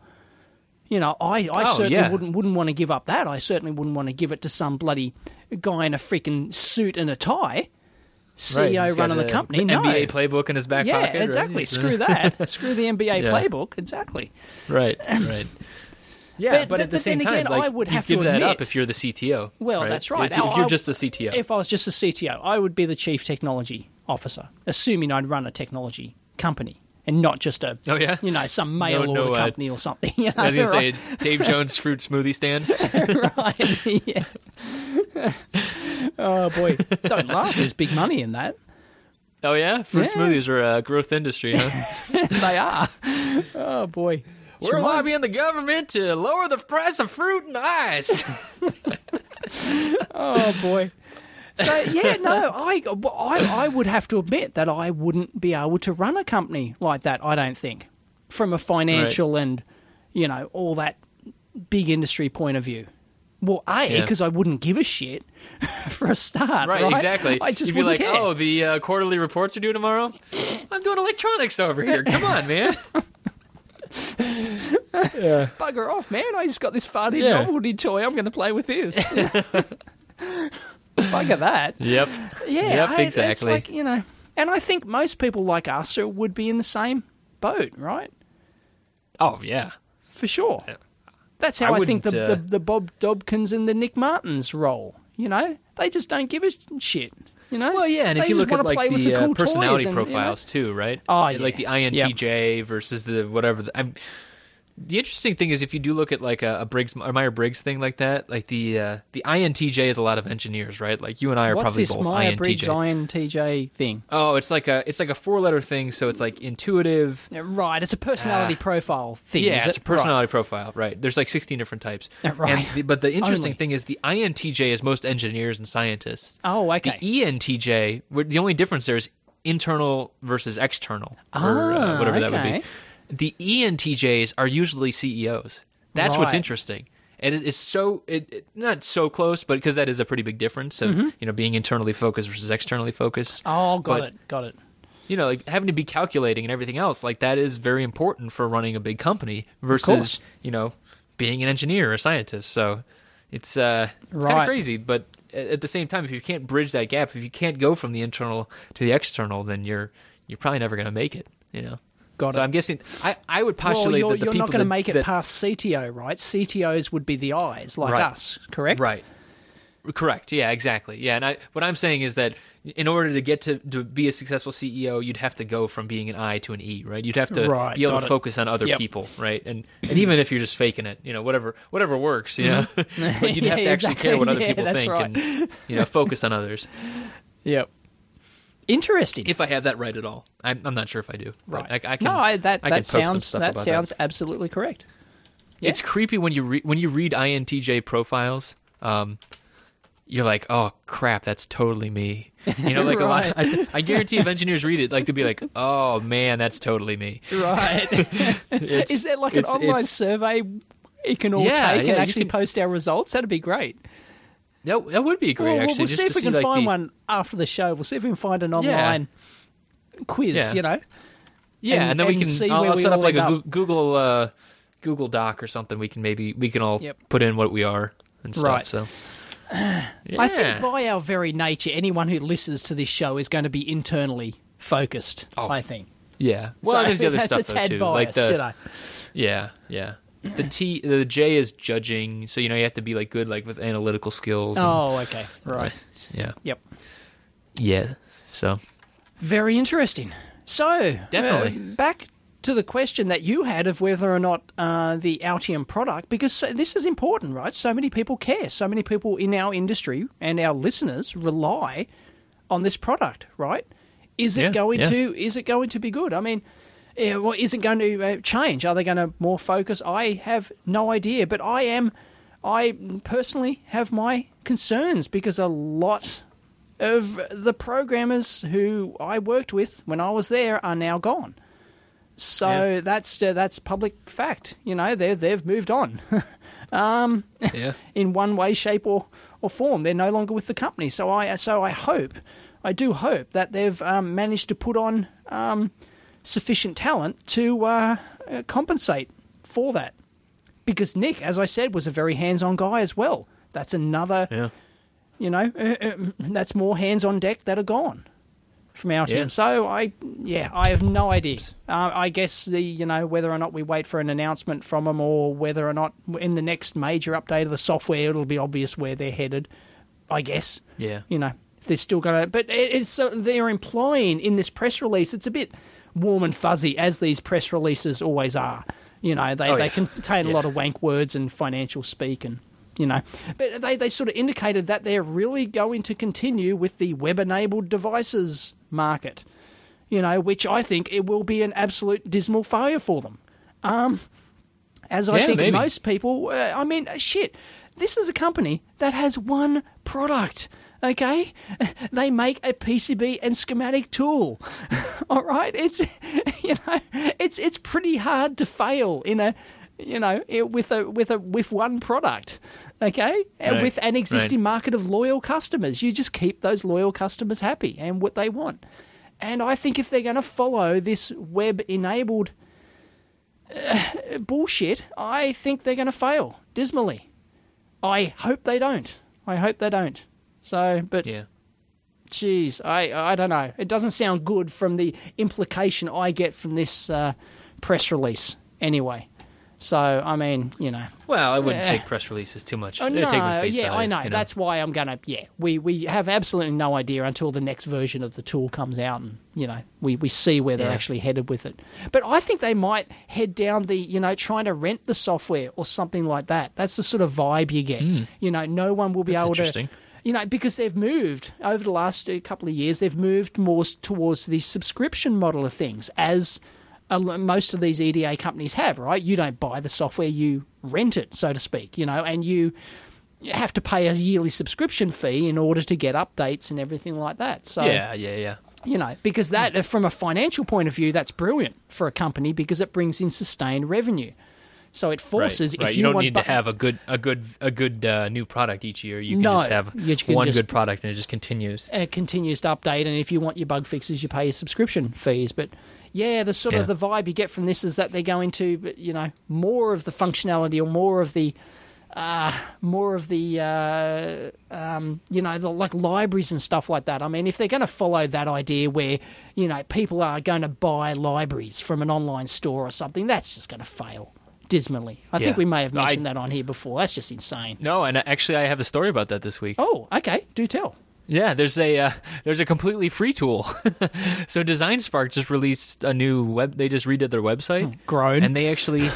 I certainly wouldn't want to give up that. I certainly wouldn't want to give it to some bloody guy in a freaking suit and a tie, CEO running the company. The NBA playbook in his back pocket. Yeah, exactly. Right? Screw that. Screw the NBA playbook. Exactly. Right. Yeah, but at the same time, I would have to give that up if you're the CTO. Well, right? That's right. If you're just the CTO. If I was just the CTO, I would be the chief technology officer, assuming I'd run a technology company. And not just some mail order company or something. I was going to say Dave Jones' fruit smoothie stand. Right, yeah. Oh, boy. Don't laugh. There's big money in that. Oh, yeah? Fruit smoothies are a growth industry, huh? They are. Oh, boy. We're lobbying the government to lower the price of fruit and ice. Oh, boy. So, I would have to admit that I wouldn't be able to run a company like that, I don't think, from a financial and, all that big industry point of view. Well, because I wouldn't give a shit for a start. Right, exactly. I just You'd be like, care. The quarterly reports are due tomorrow? I'm doing electronics over here. Come on, man. Bugger off, man. I just got this funny novelty toy. I'm going to play with this. Bugger that. Yep. Yeah, Yep, exactly. It's like, and I think most people like us would be in the same boat, right? Oh, yeah. For sure. That's how I think the Bob Dobkins and the Nick Martins roll, They just don't give a shit, Well, yeah, and if you look at like the cool personality profiles too, right? Oh, yeah. Like the INTJ versus the whatever. The interesting thing is if you do look at like a Briggs or Myers-Briggs thing like that, like the INTJ is a lot of engineers, right? Like you and I are probably both INTJs. What's this Myers-Briggs INTJ thing? Oh, it's like a 4-letter thing, so it's like intuitive. Right, it's a personality profile thing. Yeah, it's a personality profile, right? There's like 16 different types. Right. But the interesting thing is the INTJ is most engineers and scientists. Oh, okay. The ENTJ, the only difference there is internal versus external, or whatever that would be. The ENTJs are usually CEOs. That's what's interesting. And it's not so close, but because that is a pretty big difference of being internally focused versus externally focused. Oh, got it. Like having to be calculating and everything else, like that is very important for running a big company versus being an engineer or a scientist. So it's kind of crazy, but at the same time, if you can't bridge that gap, if you can't go from the internal to the external, then you're probably never going to make it. Got it. I'm guessing I would postulate that the people you're not going to make it past CTO, right? CTOs would be the eyes, like us, correct? Right. Correct. Yeah, exactly. Yeah, and what I'm saying is that in order to get to be a successful CEO, you'd have to go from being an I to an E, right? You'd have to be able to focus on other people, right? And even if you're just faking it, whatever works, but you'd have to actually care what other people think and focus on others. Yep. Interesting. If I have that right at all, I'm not sure if I do. Right. I can. No, that sounds absolutely correct. Yeah. It's creepy when you read INTJ profiles. You're like, oh crap, that's totally me. Like a lot. I guarantee if engineers read it, like they'll be like, oh man, that's totally me. Right. Is there like an online survey you can all take and actually post our results? That'd be great. That would be great, actually. We'll see if we can find one after the show. We'll see if we can find an online quiz, Yeah, and then we can. I'll set up like a Google Doc or something. We can all put in what we are and stuff. Right. So, I think by our very nature, anyone who listens to this show is going to be internally focused. I think. Yeah. Well, there's the other stuff that's a tad too, biased, Yeah. The J is judging, so you have to be like good like with analytical skills. Okay, right. Yeah. Yep. Yeah. So very interesting. So definitely back to the question that you had of whether or not the Altium product, because this is important, right? So many people care. So many people in our industry and our listeners rely on this product, right? Is it going to be good? I mean. Is it going to change? Are they going to more focus? I have no idea, but I personally have my concerns because a lot of the programmers who I worked with when I was there are now gone. So that's public fact. They've moved on. In one way, shape, or form, they're no longer with the company. So I do hope that they've managed to put on. Sufficient talent to compensate for that. Because Nick, as I said, was a very hands-on guy as well. That's another, that's more hands on deck that are gone from our team. So I have no idea. I guess whether or not we wait for an announcement from them or whether or not in the next major update of the software, it'll be obvious where they're headed, I guess. Yeah. If they're still going to... But they're implying in this press release, it's a bit... warm and fuzzy, as these press releases always are. They contain a lot of wank words and financial speak, and but they sort of indicated that they're really going to continue with the web-enabled devices market. Which I think it will be an absolute dismal failure for them. As I think most people, this is a company that has one product. Okay, they make a PCB and schematic tool. All right, it's pretty hard to fail in a with one product. Okay, and with an existing market of loyal customers, you just keep those loyal customers happy and what they want. And I think if they're going to follow this web-enabled bullshit. I think they're going to fail dismally. I hope they don't. So, but Yeah. geez, I don't know. It doesn't sound good from the implication I get from this press release anyway. So, I mean, Well, I wouldn't take press releases too much. Oh, Take them no, face yeah, value, I know. That's why I'm going to, we have absolutely no idea until the next version of the tool comes out and, we see where they're actually headed with it. But I think they might head down the, trying to rent the software or something like that. That's the sort of vibe you get. No one will be That's able interesting. to, because they've moved over the last couple of years, they've moved more towards the subscription model of things as most of these EDA companies have, right? You don't buy the software, you rent it, so to speak, and you have to pay a yearly subscription fee in order to get updates and everything like that. So Yeah. Because that, from a financial point of view, that's brilliant for a company because it brings in sustained revenue. So it forces right. if you don't want need to have a good new product each year. You can just have one good product and it just continues. It continues to update, and if you want your bug fixes, you pay your subscription fees. But yeah, the sort of the vibe you get from this is that they're going to, more of the functionality or more of the like libraries and stuff like that. I mean, if they're going to follow that idea where, people are going to buy libraries from an online store or something, that's just going to fail dismally. I think we may have mentioned that on here before. That's just insane. No, and actually I have a story about that this week. Oh, okay. Do tell. Yeah, there's a completely free tool. So DesignSpark just released a new they just redid their website. Grown. And they actually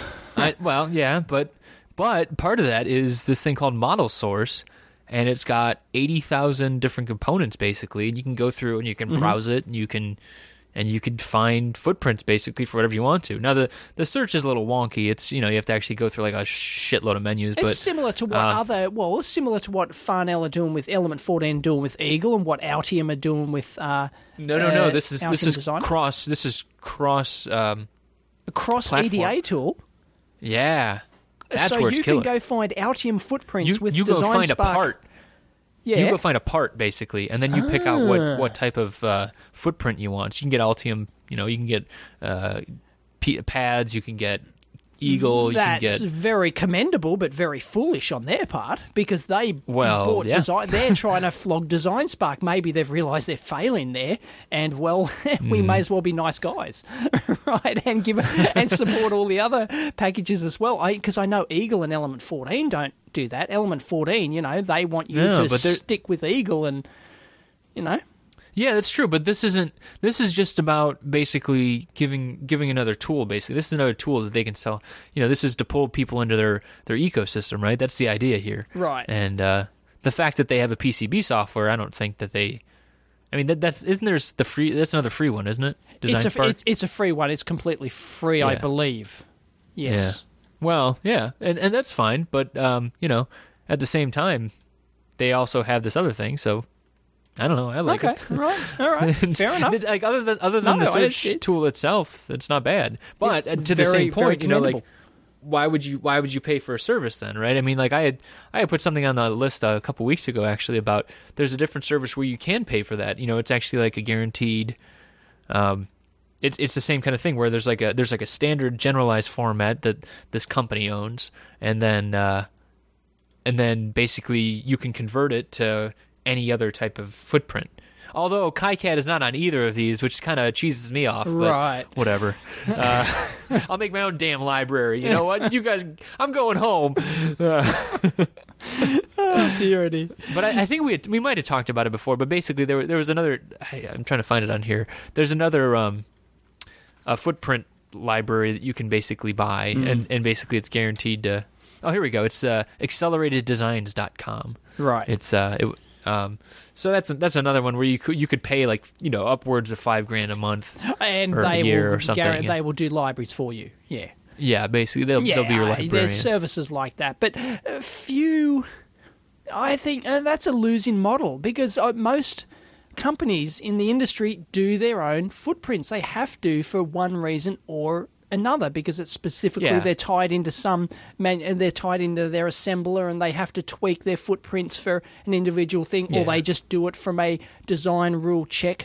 but part of that is this thing called Model Source, and it's got 80,000 different components basically, and you can go through and you can browse it, and you can find footprints basically for whatever you want to. Now the search is a little wonky. It's you have to actually go through like a shitload of menus. It's but similar to what similar to what Farnell are doing with Element 14 doing with Eagle, and what Altium are doing with No. This is Design. cross. This is cross. A cross platform. EDA tool. Yeah, that's so where it's you killer. can go find Altium footprints with you go DesignSpark. find a part. Yeah. You go find a part basically, and then you pick out what type of footprint you want. So you can get Altium. You can get pads. You can get Eagle. That's you can get very commendable, but very foolish on their part because they bought design. They're trying to flog DesignSpark. Maybe they've realised they're failing there, and we may as well be nice guys, right? And and support all the other packages as well. Because I know Eagle and Element 14 don't do that. Element 14, they want you to stick with Eagle, and Yeah, that's true, but this is just about basically giving another tool, basically. This is another tool that they can sell. This is to pull people into their ecosystem, right? That's the idea here. Right. And the fact that they have a PCB software, I don't think that they... I mean, that's another free one, isn't it? It's a free one. It's completely free, I believe. Yes. Yeah. Well, yeah, and that's fine, but, at the same time, they also have this other thing, so... I don't know. I like it. Right. All right. Fair enough. Like other than the search tool itself, it's not bad. But to the same point, why would you pay for a service then, right? I mean, like I had put something on the list a couple weeks ago actually about there's a different service where you can pay for that. It's actually like a guaranteed. It's the same kind of thing where there's like a standard generalized format that this company owns, and then basically you can convert it to any other type of footprint. Although KiCad is not on either of these, which kind of cheeses me off. But right. Whatever. I'll make my own damn library. You know what? You guys, I'm going home. Oh, dear. But I think we might have talked about it before, but basically there was another... I'm trying to find it on here. There's another a footprint library that you can basically buy, and basically it's guaranteed to... Oh, here we go. It's acceleratedesigns.com. Right. It's so that's another one where you could pay like upwards of $5,000 a month, and or they a year will or something. they will do libraries for you. Yeah, basically they'll be your librarian. There's services like that, but few. I think that's a losing model because most companies in the industry do their own footprints. They have to for one reason or another because it's specifically they're tied into they're tied into their assembler and they have to tweak their footprints for an individual thing, or they just do it from a design rule check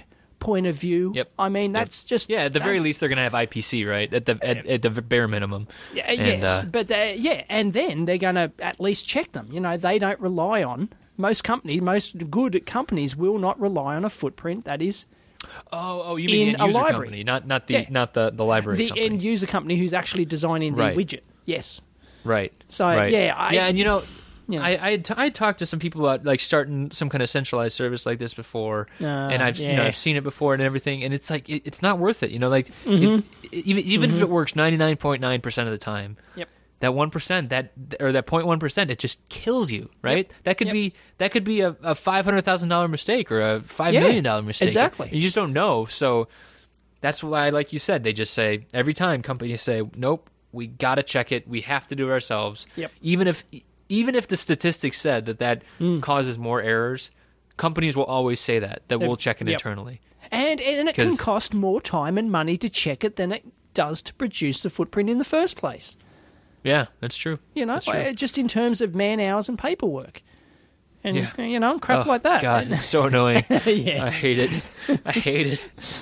point of view. Yep. I mean, that's just at the very least they're going to have IPC, right? At the bare minimum. Yeah, yes, but and then they're going to at least check them. You know, they don't rely on most good companies will not rely on a footprint that is. Oh, you mean the end user company, not the library. The company. end user company who's actually designing the widget. Yes. Right. So right. and you know. I talked to some people about like starting some kind of centralized service like this before, and I've seen it before and everything, and it's like it's not worth it. You know, like even if it works 99.9% of the time, that 1% that 0.1% it just kills you, right? That could be a $500,000 mistake or a $5 million mistake. Exactly. You just don't know. So that's why, like you said, they just say every time companies say, nope, we got to check it. We have to do it ourselves. Yep. Even if the statistics said that causes more errors, companies will always say that we'll check it internally. And it can cost more time and money to check it than it does to produce the footprint in the first place. Yeah, that's true. You know, just in terms of man hours and paperwork. And, you know, crap like that. God, it's so annoying. I hate it.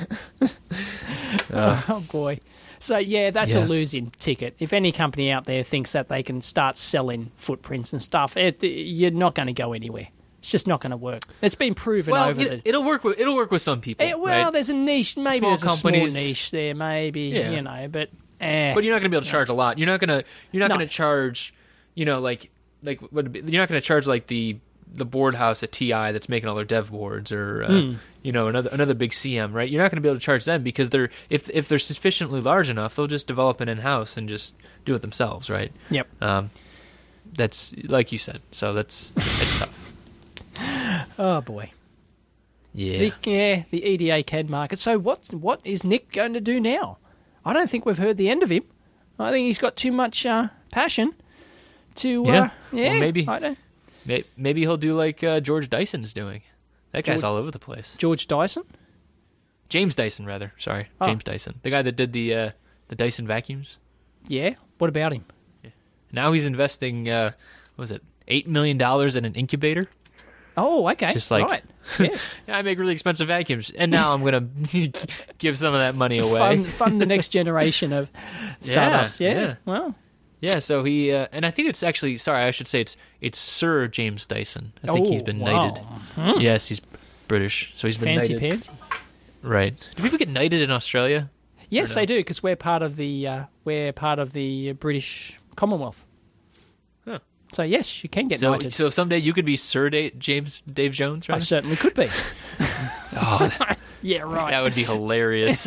Oh, boy. So, that's a losing ticket. If any company out there thinks that they can start selling footprints and stuff, you're not going to go anywhere. It's just not going to work. It's been proven it'll work with some people. Right? There's a niche. Maybe small there's companies. A small niche there, maybe, you know, but... But you're not going to be able to charge a lot. You're not going to charge, you know, like you're not going to charge like the board house at TI that's making all their dev boards or you know, another big CM, right? You're not going to be able to charge them because if they're sufficiently large enough, they'll just develop it in house and just do it themselves, right? Yep. That's like you said. So it's tough. Oh boy. Yeah. The EDA CAD market. So what is Nick going to do now? I don't think we've heard the end of him. I think he's got too much passion to. Well, maybe. I don't. Maybe he'll do like George Dyson's doing. That guy's all over the place. George Dyson? James Dyson, rather. Sorry, James Dyson, the guy that did the Dyson vacuums. Yeah. What about him? Yeah. Now he's investing. What was it $8 million in an incubator? Oh, okay. Just like, right. Yeah. I make really expensive vacuums, and now I'm going to give some of that money away. Fund the next generation of startups. Yeah. Well. Yeah, so he, and I think it's actually, sorry, I should say it's Sir James Dyson. I think he's been knighted. Yes, he's British, so he's been fancy knighted. Fancy. Right. Do people get knighted in Australia? Yes, they do, because we're part of the British Commonwealth. Huh. So yes, you can get knighted. So someday you could be Sir Dave Jones, right? I certainly could be. Yeah, right. That would be hilarious.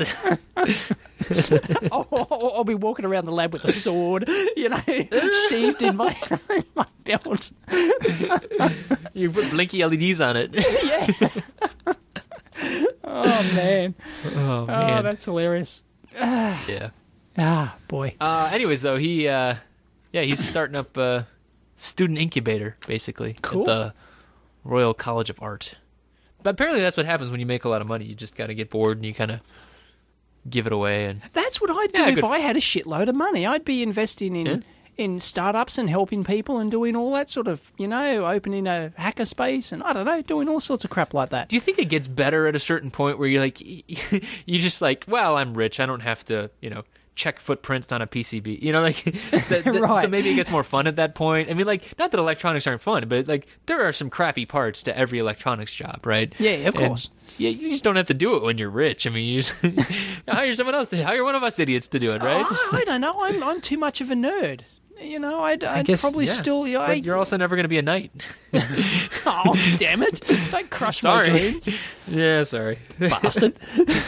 I'll be walking around the lab with a sword, you know, sheathed in my belt. You put blinky LEDs on it. Yeah. Oh, man. Oh, man. Oh, that's hilarious. Yeah. Ah, boy. Anyways, though, he's starting up a student incubator, basically. Cool. At the Royal College of Art. But apparently that's what happens when you make a lot of money. You just got to get bored and you kind of give it away. And that's what I'd do if I had a shitload of money. I'd be investing in startups and helping people and doing all that sort of, you know, opening a hacker space and, I don't know, doing all sorts of crap like that. Do you think it gets better at a certain point where you're like, you just like, well, I'm rich. I don't have to, you know, check footprints on a PCB, you know, like, right. So maybe it gets more fun at that point. I mean, like, not that electronics aren't fun, but like, there are some crappy parts to every electronics job, right? Yeah, of course. Yeah, you just don't have to do it when you're rich. I mean, you just hire someone else, hire one of us idiots to do it, right? I don't know. I'm too much of a nerd. You know, I'd guess, probably still. But you're also never going to be a knight. Oh, damn it! Don't crush my dreams. Yeah, sorry, bastard.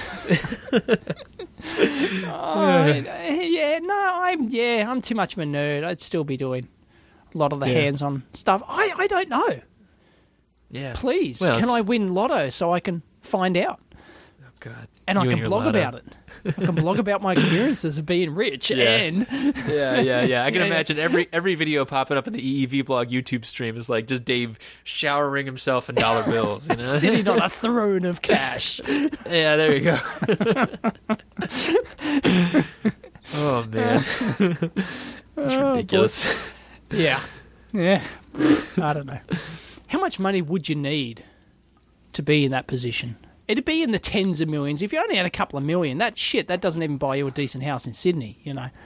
I'm too much of a nerd. I'd still be doing a lot of the hands-on stuff. I don't know. Yeah. Please, can I win Lotto so I can find out? Oh God. And I can blog about it. I can blog about my experiences of being rich and I can imagine every video popping up in the EEV blog YouTube stream is like just Dave showering himself in dollar bills, you know? Sitting on a throne of cash. Yeah, there you go. Oh man, that's ridiculous. Yeah. I don't know. How much money would you need to be in that position? It'd be in the tens of millions. If you only had a couple of million, that doesn't even buy you a decent house in Sydney, you know.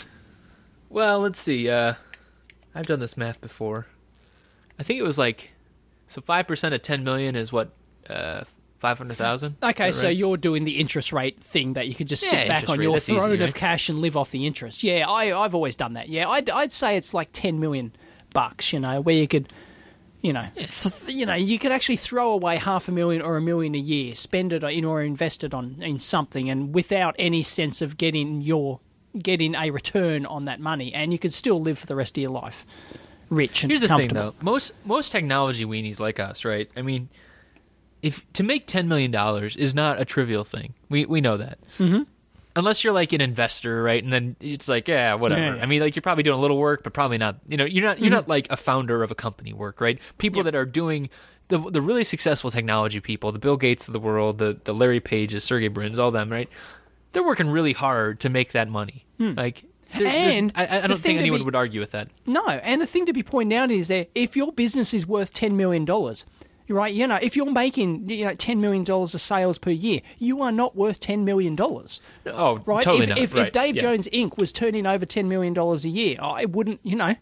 Well, let's see. I've done this math before. I think it was like, so 5% of 10 million is what, 500,000? Okay, so right? you're doing the interest rate thing that you could just sit back on your throne easy, of cash and live off the interest. Yeah, I've always done that. Yeah, I'd say it's like $10 million, you know, where you could, you know, you could actually throw away $500,000 or $1 million a year, spend it in or invest it in something, and without any sense of getting a return on that money, and you could still live for the rest of your life, rich and comfortable. Here's the thing, though. Most technology weenies like us, right? I mean, if to make $10 million is not a trivial thing. We know that. Mm-hmm. Unless you're like an investor, right? And then it's like, yeah, whatever. Yeah. I mean, like you're probably doing a little work, but probably not. You know, you're not like a founder of a company work, right? People that are doing the really successful technology people, the Bill Gates of the world, the Larry Pages, Sergey Brin's, all them, right? They're working really hard to make that money. Like, I don't think anyone would argue with that. No, and the thing to be pointed out is that if your business is worth $10 million, right? You know, if you're making $10 million of sales per year, you are not worth $10 million. Oh, right? Totally not. If Dave Jones Inc. was turning over $10 million a year, I wouldn't,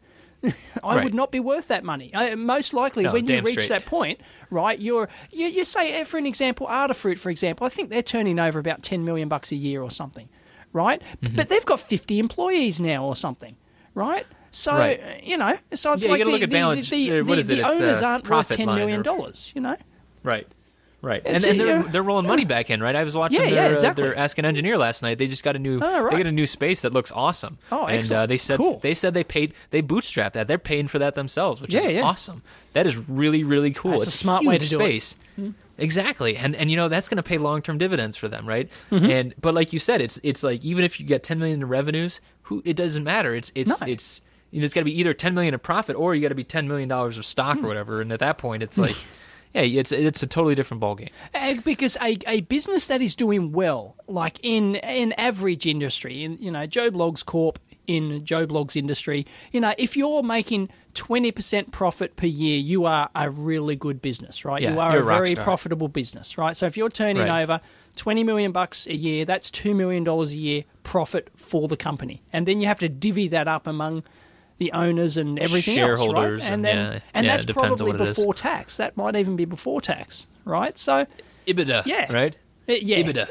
I would not be worth that money. Most likely, when you reach that point, right? You say, for an example, Adafruit, for example, I think they're turning over about $10 million a year or something, right? Mm-hmm. But they've got 50 employees now or something, right? So, so it's like the owners aren't worth $10 million, you know? Right. Right. And they're rolling money back in, right? I was watching their Ask an Engineer last night. They just got they got a new space that looks awesome. Oh, excellent. And they said they bootstrapped that. They're paying for that themselves, which is awesome. That is really, really cool. It's a smart way to do space. It. Mm-hmm. Exactly. And that's going to pay long-term dividends for them, right? Mm-hmm. But like you said, it's like even if you get 10 million in revenues, it doesn't matter. It's got to be either 10 million in profit or you got to be $10 million of stock or whatever. And at that point, it's like, yeah, it's a totally different ballgame. Because a business that is doing well, like in average industry, in Joe Bloggs Corp, in Joe Bloggs industry, if you're making 20% profit per year, you are a really good business, right? Yeah, you are a very profitable business, right? So if you're turning over $20 million a year, that's $2 million a year profit for the company, and then you have to divvy that up among the owners and everything shareholders, else, right? And that's probably before tax. That might even be before tax, right? So EBITDA, right? EBITDA.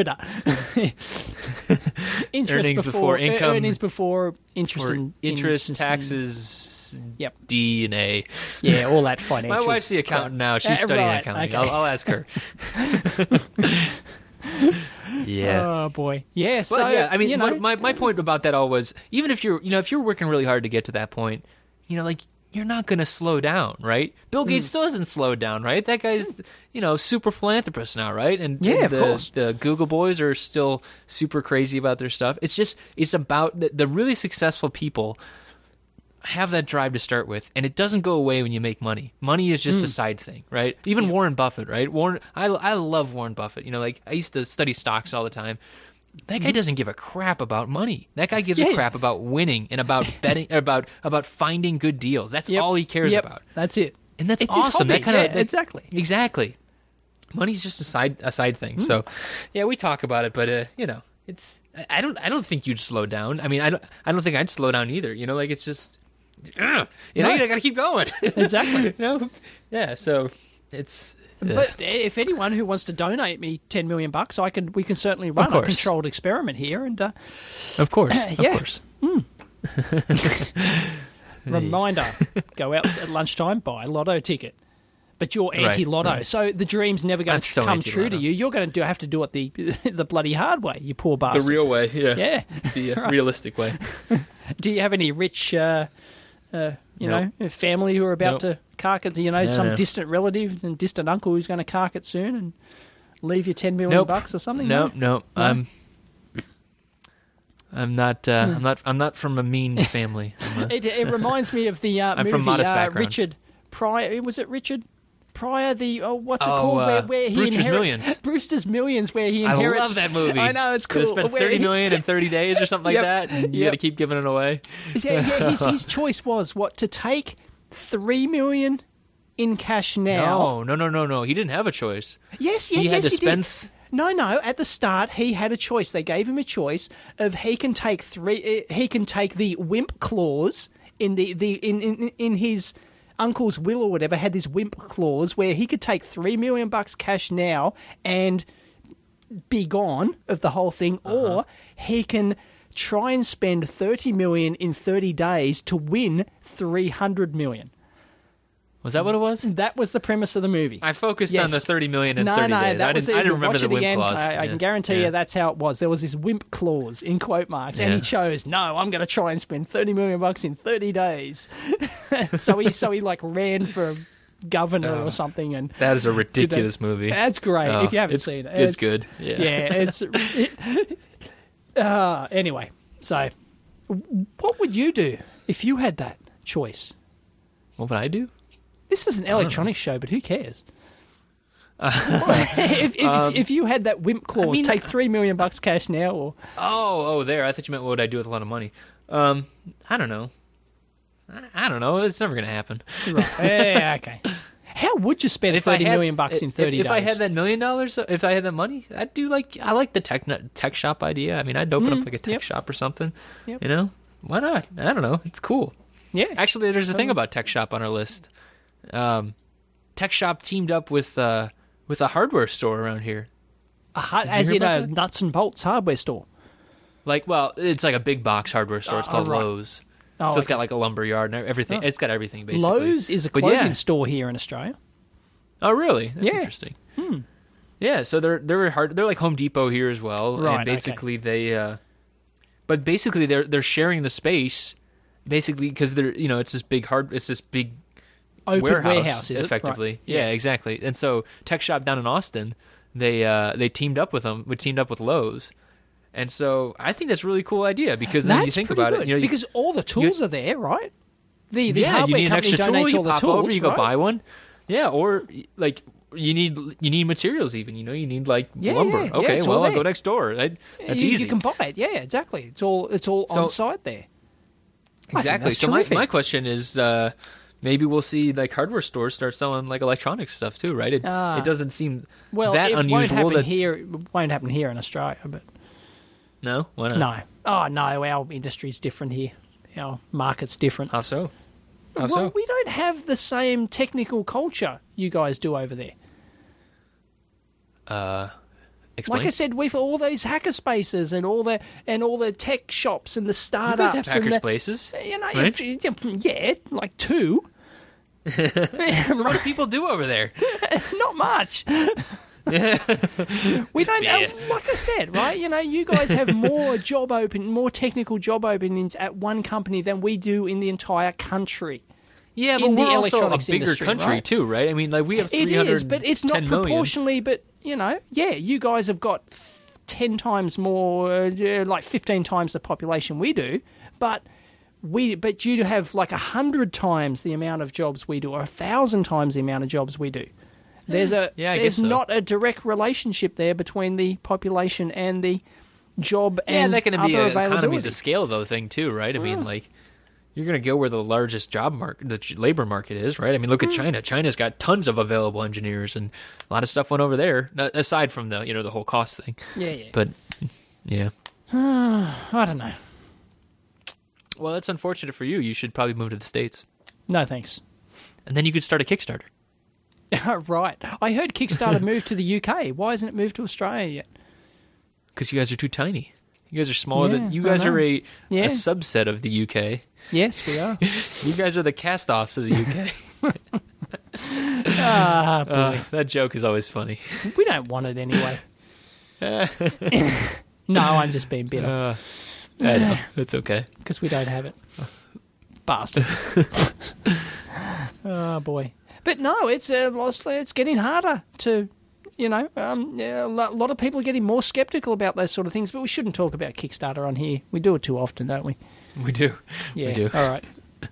Earnings before income. Earnings before interest, taxes. Yep. D and A. Yeah, all that financial. My wife's the accountant now. She's studying accounting. Okay. I'll ask her. Yeah. Oh boy. Yeah. So I mean, my point about that all was, even if you're working really hard to get to that point, like you're not going to slow down, right? Bill Gates still hasn't slowed down, right? That guy's super philanthropist now, right? And of course, the Google boys are still super crazy about their stuff. It's about the really successful people have that drive to start with, and it doesn't go away when you make money. Money is just a side thing, right? Even Warren Buffett, right? I love Warren Buffett. Like I used to study stocks all the time. That guy doesn't give a crap about money. That guy gives a crap about winning and about betting, about finding good deals. That's all he cares about. That's it, and that's it's awesome. That kind of exactly. Money's just a side thing. So, yeah, we talk about it, but it's. I don't think you'd slow down. I mean, I don't think I'd slow down either. Like it's just. You got to keep going. Exactly. Yeah. So it's. But if anyone who wants to donate me $10 million, we can certainly run a controlled experiment here, and of course, of course. Reminder: go out at lunchtime, buy a lotto ticket. But you're anti-lotto, so the dream's never going to come true to you. You're going to have to do it the bloody hard way. You poor bastard. The real way, yeah. The realistic way. Do you have any rich? Family who are about to cark it, some distant relative and distant uncle who's going to cark it soon and leave you $10 million or something? No. I'm not. I'm not from a mean family. It reminds me of the movie from modest backgrounds. Richard Pryor. Was it Richard Pryor? What's it called? Where he Brewster's inherits Millions. Brewster's Millions, where he inherits. I love that movie. I know, it's cool. Spent $30 million in 30 days or something like that, and you got to keep giving it away. His choice was to take $3 million in cash now. No. He didn't have a choice. Yes, he had to spend. No. At the start, he had a choice. They gave him a choice of he can take the wimp clause in his uncle's will or whatever. Had this wimp clause where he could take $3 million cash now and be gone of the whole thing, or he can try and spend $30 million in 30 days to win $300 million. Was that what it was? That was the premise of the movie. I focused on the $30 million in 30 days. I didn't remember the wimp clause. I can guarantee you that's how it was. There was this wimp clause in quote marks, and he chose, no, I'm going to try and spend $30 million in 30 days. so he like ran for governor or something. And that is a ridiculous movie. That's great. If you haven't seen it, it's good. Yeah, anyway, so what would you do if you had that choice? What would I do? This is an electronics show, but who cares? If you had that wimp clause, take $3 million cash now, or there. I thought you meant what would I do with a lot of money. I don't know. It's never going to happen. Right. Yeah, okay. How would you spend $30 million in 30 days? If I had that $1 million, if I had that money, I'd do I like the tech shop idea. I mean, I'd open up like a tech shop or something. Yep. You know, why not? I don't know. It's cool. Yeah. Actually, there's a thing about tech shop on our list. Tech shop teamed up with a hardware store around here. As in a nuts and bolts hardware store. It's like a big box hardware store. It's called Lowe's. So it's got like a lumber yard and everything. It's got everything basically. Lowe's is a clothing store here in Australia. Oh, really? That's interesting. Yeah, so they're like Home Depot here as well. Right. And basically they're sharing the space, basically because it's this big open warehouse is effectively. Right. Yeah, exactly. And so Tech Shop down in Austin, they teamed up with them. We teamed up with Lowe's. And so I think that's a really cool idea because then you think about it, because all the tools are there, right? The you hardware need an company extra tool, donates you all the pop tools, over, you go buy one. Yeah, or like you need materials even, you need like lumber. Yeah, okay, well I'll there. go next door. That's easy. You can buy it. Yeah, exactly. It's all on site there. Exactly. So my question is maybe we'll see like hardware stores start selling like electronic stuff too, right? It doesn't seem that unusual. It won't happen here in Australia, but no, why not? No. Oh no, our industry's different here. Our market's different. How so? We don't have the same technical culture you guys do over there. Explain. Like I said, we've all those hacker spaces and all the tech shops and the startups. You guys have hacker spaces, right? Yeah, like 2. So what do people do over there? Not much. We don't like I said, right? You guys have more technical job openings at one company than we do in the entire country. Yeah, but we're also a bigger country right? too, right? I mean, like we have 310 It is, but it's not proportionally. But you guys have got 10 times more, like 15 times the population we do, but you have like 100 times the amount of jobs we do, or 1,000 times the amount of jobs we do. There's not a direct relationship there between the population and the job and that can be other an availability. economies of scale though thing too, right? I mean, like you're going to go where the largest the labor market is, right? I mean, look at China. China's got tons of available engineers, and a lot of stuff went over there. Aside from the the whole cost thing. Yeah. But yeah, I don't know. Well, that's unfortunate for you. You should probably move to the States. No, thanks. And then you could start a Kickstarter. Right. I heard Kickstarter moved to the UK. Why hasn't it moved to Australia yet? Because you guys are too tiny. You guys are smaller than... You guys are a subset of the UK. Yes, we are. You guys are the cast-offs of the UK. Boy. That joke is always funny. We don't want it anyway. No, I'm just being bitter. I know. That's okay. Because we don't have it. Bastard. Oh, boy. But no, it's getting harder to... a lot of people are getting more sceptical about those sort of things, but we shouldn't talk about Kickstarter on here. We do it too often, don't we? We do. Yeah. We do. All right.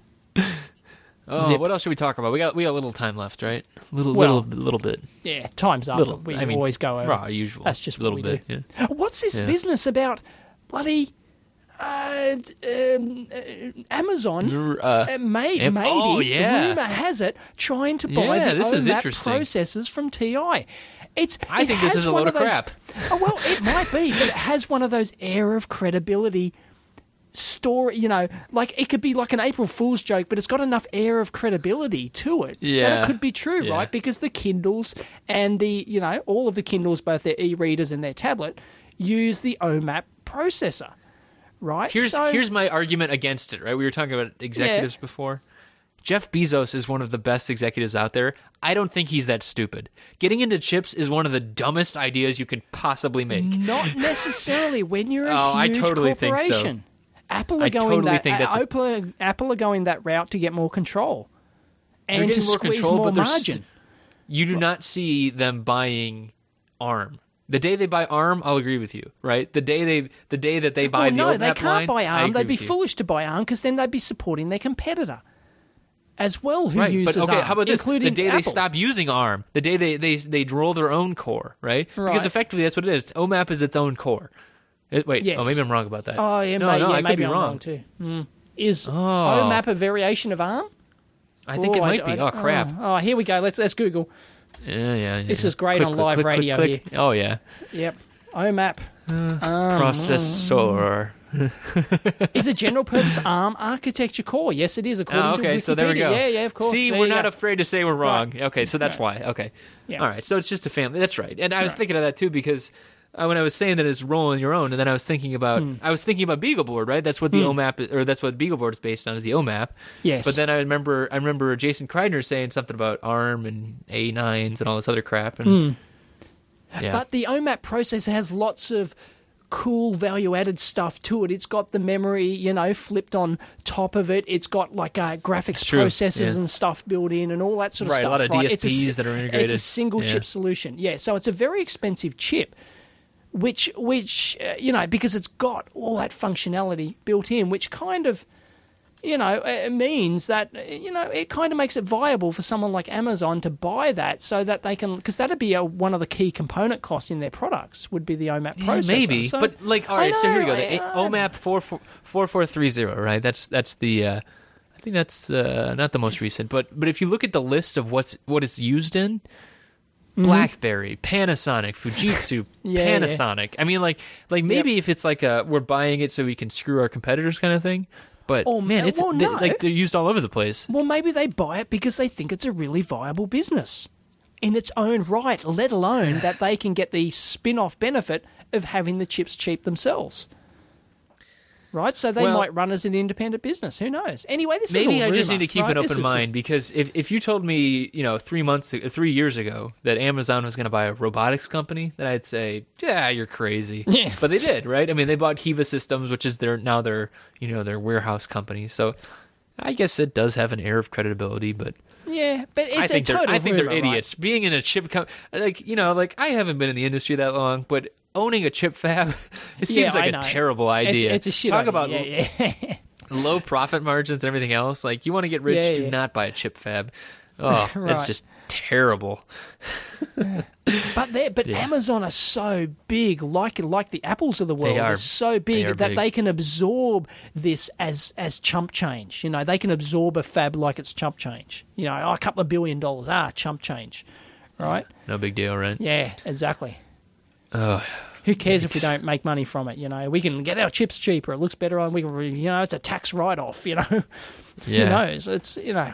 What else should we talk about? We got a little time left, right? Little bit. Yeah, time's up. We always go over. Right, usual. That's just a little what bit. We do. Yeah. What's this business about bloody Amazon maybe, rumor has it, trying to buy the OMAP processors from TI. I think this is a load of crap. Oh, well, it might be, but it has one of those air of credibility story, like it could be like an April Fool's joke, but it's got enough air of credibility to it that it could be true, right? Because the Kindles and all of the Kindles, both their e-readers and their tablet, use the OMAP processor, right? Here's my argument against it, right? We were talking about executives before. Jeff Bezos is one of the best executives out there. I don't think he's that stupid. Getting into chips is one of the dumbest ideas you could possibly make. Not necessarily when you're a huge corporation. Think so. Apple are going Apple are going that route to get more control and to squeeze more margin. You do not see them buying ARM. The day they buy ARM, I'll agree with you, right? The day that they buy the OMAP line, they can't buy ARM. They'd be foolish to buy ARM because then they'd be supporting their competitor as well, who uses ARM. How about this? The day Apple. they stop using ARM, the day they roll their own core, right? Because effectively that's what it is. OMAP is its own core. Maybe I'm wrong about that. Oh, yeah, I could be wrong too. Is OMAP a variation of ARM? I think it might be. Oh, crap. Oh, here we go. Let's Google. Yeah. This is great on live radio here. Oh, yeah. Yep. OMAP. Processor. Is a general purpose ARM architecture core. Yes, it is, according to Wikipedia. So there we go. Yeah, of course. See, we're not afraid to say we're wrong. Right. Okay, so that's why. Okay. Yeah. All right, so it's just a family. That's right. And I was thinking of that, too, because when I was saying that it's rolling your own, and then I was thinking about BeagleBoard, right? That's what the OMAP, or that's what BeagleBoard is based on, is the OMAP. Yes. But then I remember Jason Kreidner saying something about ARM and A9s and all this other crap. And But the OMAP processor has lots of cool value-added stuff to it. It's got the memory, flipped on top of it. It's got like graphics processors and stuff built in and all that sort of stuff. A lot of DSPs that are integrated. It's a single chip solution. Yeah, so it's a very expensive chip. Which because it's got all that functionality built in, which kind of, it means that, it kind of makes it viable for someone like Amazon to buy that so that they can, because that'd be one of the key component costs in their products would be the OMAP processor. Maybe, so, but all right, so here we go. The OMAP 4430, right? That's the, I think that's not the most recent, but if you look at the list of what it's used in, BlackBerry, Panasonic, Fujitsu, Panasonic. I mean, like maybe if it's like we're buying it so we can screw our competitors kind of thing. But they're used all over the place. Well, maybe they buy it because they think it's a really viable business in its own right, let alone that they can get the spin-off benefit of having the chips cheap themselves. Right, so they might run as an independent business. Who knows? Anyway, this is all rumor, I just need to keep an open mind because if you told me, 3 years ago that Amazon was going to buy a robotics company, then I'd say, yeah, you're crazy. Yeah. But they did, right? I mean, they bought Kiva Systems, which is their warehouse company. So I guess it does have an air of credibility, but yeah, but it's I think they're idiots. Right? Being in a chip company, I haven't been in the industry that long, but owning a chip fab, it seems like a terrible idea. It's a shit Talk idea. about low profit margins and everything else. Like, you want to get rich, do not buy a chip fab. Oh, that's just terrible. But Amazon are so big, like the Apples of the world. They're so big that they can absorb this as chump change. They can absorb a fab like it's chump change. A couple of $1 billion, chump change, right? No big deal, right? Yeah, exactly. Who cares if we don't make money from it? We can get our chips cheaper. It looks better on. We can, it's a tax write-off. Who knows? It's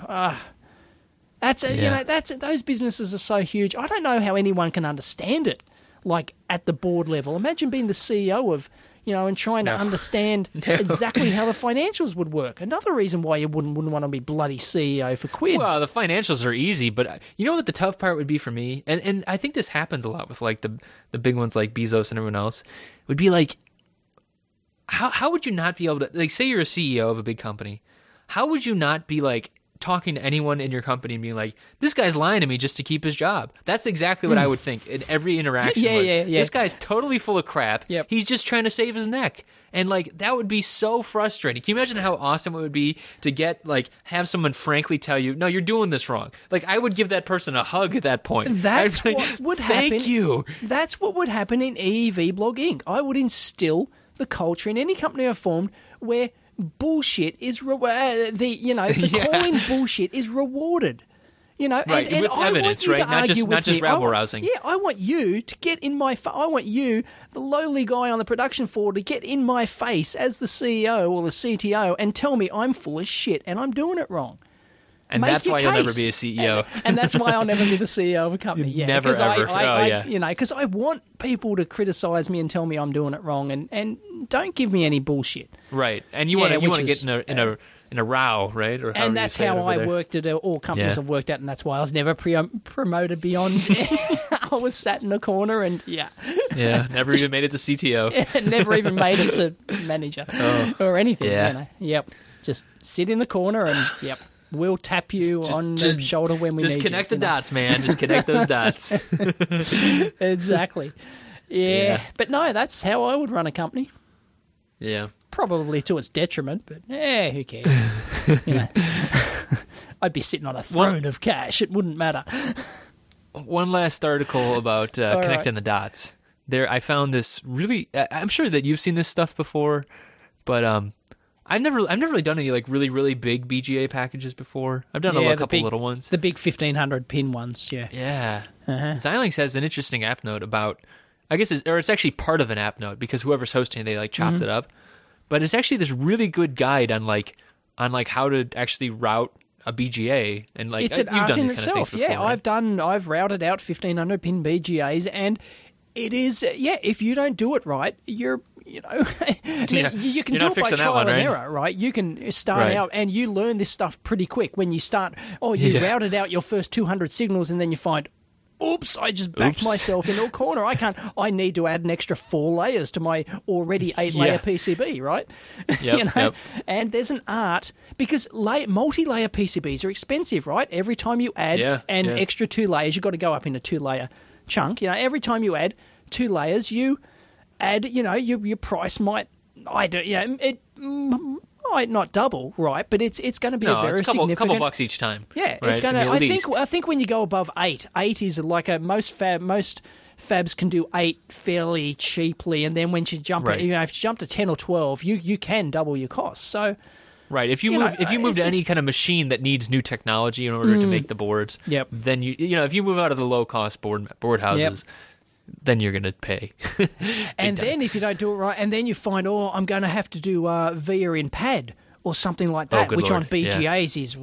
those businesses are so huge. I don't know how anyone can understand it. Like at the board level, imagine being the CEO of, and trying to understand exactly how the financials would work. Another reason why you wouldn't want to be bloody CEO for quids. Well, the financials are easy, but you know what the tough part would be for me? And I think this happens a lot with like the big ones like Bezos and everyone else. Would be like, how would you not be able to, like, say you're a CEO of a big company. How would you not be like talking to anyone in your company and being like, this guy's lying to me just to keep his job? That's exactly what I would think in every interaction. This guy's totally full of crap. Yep. He's just trying to save his neck. And like, that would be so frustrating. Can you imagine how awesome it would be to have someone frankly tell you, no, you're doing this wrong? Like, I would give that person a hug at that point. That's what would happen. Thank you. That's what would happen in EEV Blog Inc. I would instill the culture in any company I've formed where bullshit is calling bullshit is rewarded. Right, and with I evidence, want you right? to argue Not with just me. rabble rousing. Yeah, I want you to get in my. I want you, the lowly guy on the production floor, to get in my face as the CEO or the CTO and tell me I'm full of shit and I'm doing it wrong. And that's why you'll never be a CEO. And that's why I'll never be the CEO of a company. Yeah, never, ever. Because I want people to criticize me and tell me I'm doing it wrong, and don't give me any bullshit. Right, and you want to get in a row, right? And that's how I worked at all companies I've worked at, and that's why I was never promoted beyond. I was sat in a corner, and never even made it to CTO. Never even made it to manager or anything. Yep, just sit in the corner and we'll tap you on the shoulder when we need you. Just connect the dots, man. Just connect those dots. Exactly. Yeah. But no, that's how I would run a company. Yeah. Probably to its detriment, but who cares? I'd be sitting on a throne of cash. It wouldn't matter. One last article about connecting the dots. There, I found this really. I'm sure that you've seen this stuff before, but I've never really done any like really, really big BGA packages before. I've done a couple little ones. The big 1500 pin ones, yeah. Yeah. Xilinx has an interesting app note about, I guess, it's actually part of an app note because whoever's hosting it, they like chopped it up. But it's actually this really good guide on how to actually route a BGA, and like it's an you've art done in these itself. kind of things before, right? I've routed out 1500 pin BGAs, and it is if you don't do it right, you can do it by trial and error, right? You can start out and you learn this stuff pretty quick. When you start, routed out your first 200 signals, and then you find, oops, I just backed myself into a corner. I need to add an extra 4 layers to my already 8-layer PCB, right? Yep. And there's an art, because multi-layer PCBs are expensive, right? Every time you add an extra 2 layers, you've got to go up in a 2-layer chunk. Every time you add 2 layers, you add, your price might, it might not double, right? But it's going to be a very significant. Couple bucks each time. Yeah, right? It's going to. I think when you go above 8 is like most fabs can do 8 fairly cheaply, and then when you jump, if you jump to 10 or 12, you can double your costs. So. Right. If you move to any kind of machine that needs new technology in order to make the boards, then if you move out of the low cost board houses. Then you're going to pay. And then if you don't do it right, and then you find, I'm going to have to do VIA in pad or something like that, which Lord. On BGAs is,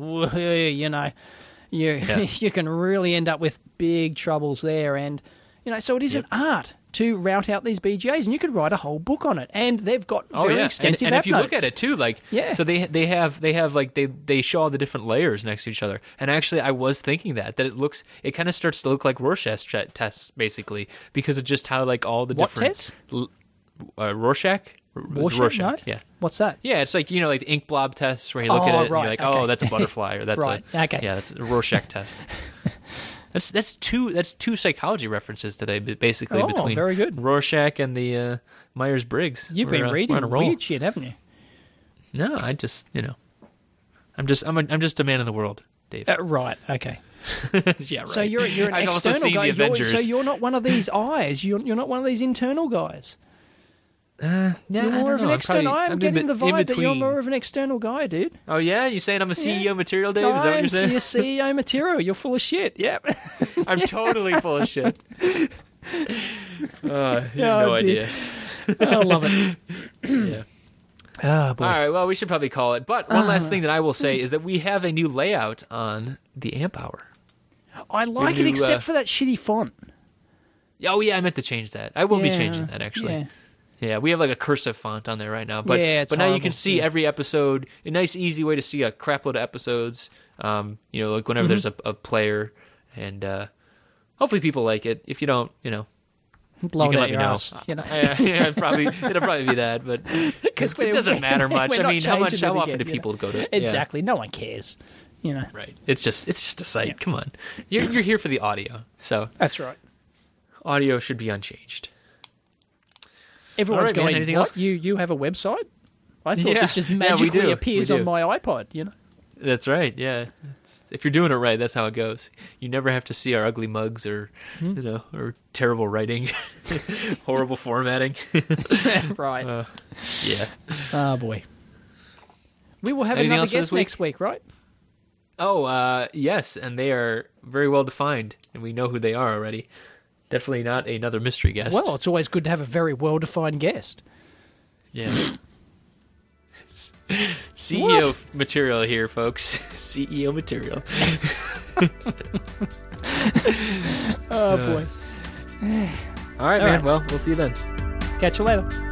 you can really end up with big troubles there. And, so it is an art to route out these BGAs, and you could write a whole book on it. And they've got very extensive and if you notes. look at it too, so they have like they show all the different layers next to each other. And actually, I was thinking that it kind of starts to look like Rorschach tests basically, because of just how like all the different tests? Rorschach. Rorschach, no? Yeah. What's that? Yeah, it's like like the ink blob tests where you look at it and you're like, okay. that's a butterfly, or that's that's a Rorschach test. That's two psychology references today, basically between very good. Rorschach and the Myers-Briggs. You've been reading weird shit, haven't you? No, I just I'm just a man of the world, Dave. Right. Okay. Yeah. Right. So you're an I've external also seen guy. The Avengers. So you're not one of these eyes. You're not one of these internal guys. You're more of an external. I'm getting the vibe that you're more of an external guy, dude. Oh yeah, you saying I'm a CEO material, Dave? Is that what you're saying? You're CEO material. You're full of shit. Yep. I'm totally full of shit. You have no idea. I love it. Yeah. Oh, boy. All right, well, we should probably call it. But one last thing that I will say is that we have a new layout on the amp hour. I like it, except for that shitty font. Oh yeah, I meant to change that. I will be changing that actually. Yeah, we have like a cursive font on there right now. But but now you can see every episode. A nice, easy way to see a crap load of episodes. Like whenever there's a player, and hopefully people like it. If you don't, blow you can it let me know. It'll probably be that, but it doesn't matter much. I mean, how often do people go to it? Exactly. No one cares. Right. It's just a site. Yeah. Come on, you're here for the audio, so that's right. Audio should be unchanged. Everyone's going, anything what? Else? You have a website? I thought this just magically appears on my iPod, That's right. Yeah, if you're doing it right, that's how it goes. You never have to see our ugly mugs or or terrible writing, horrible formatting. Right. Yeah. Oh boy. We will have Anything another else for guest this week? next week, right? Oh, yes, and they are very well defined, and we know who they are already. Definitely not another mystery guest. Well, it's always good to have a very well-defined guest. Yeah. CEO material here, folks. CEO material. Oh, boy. All right, man. right. Well, we'll see you then. Catch you later.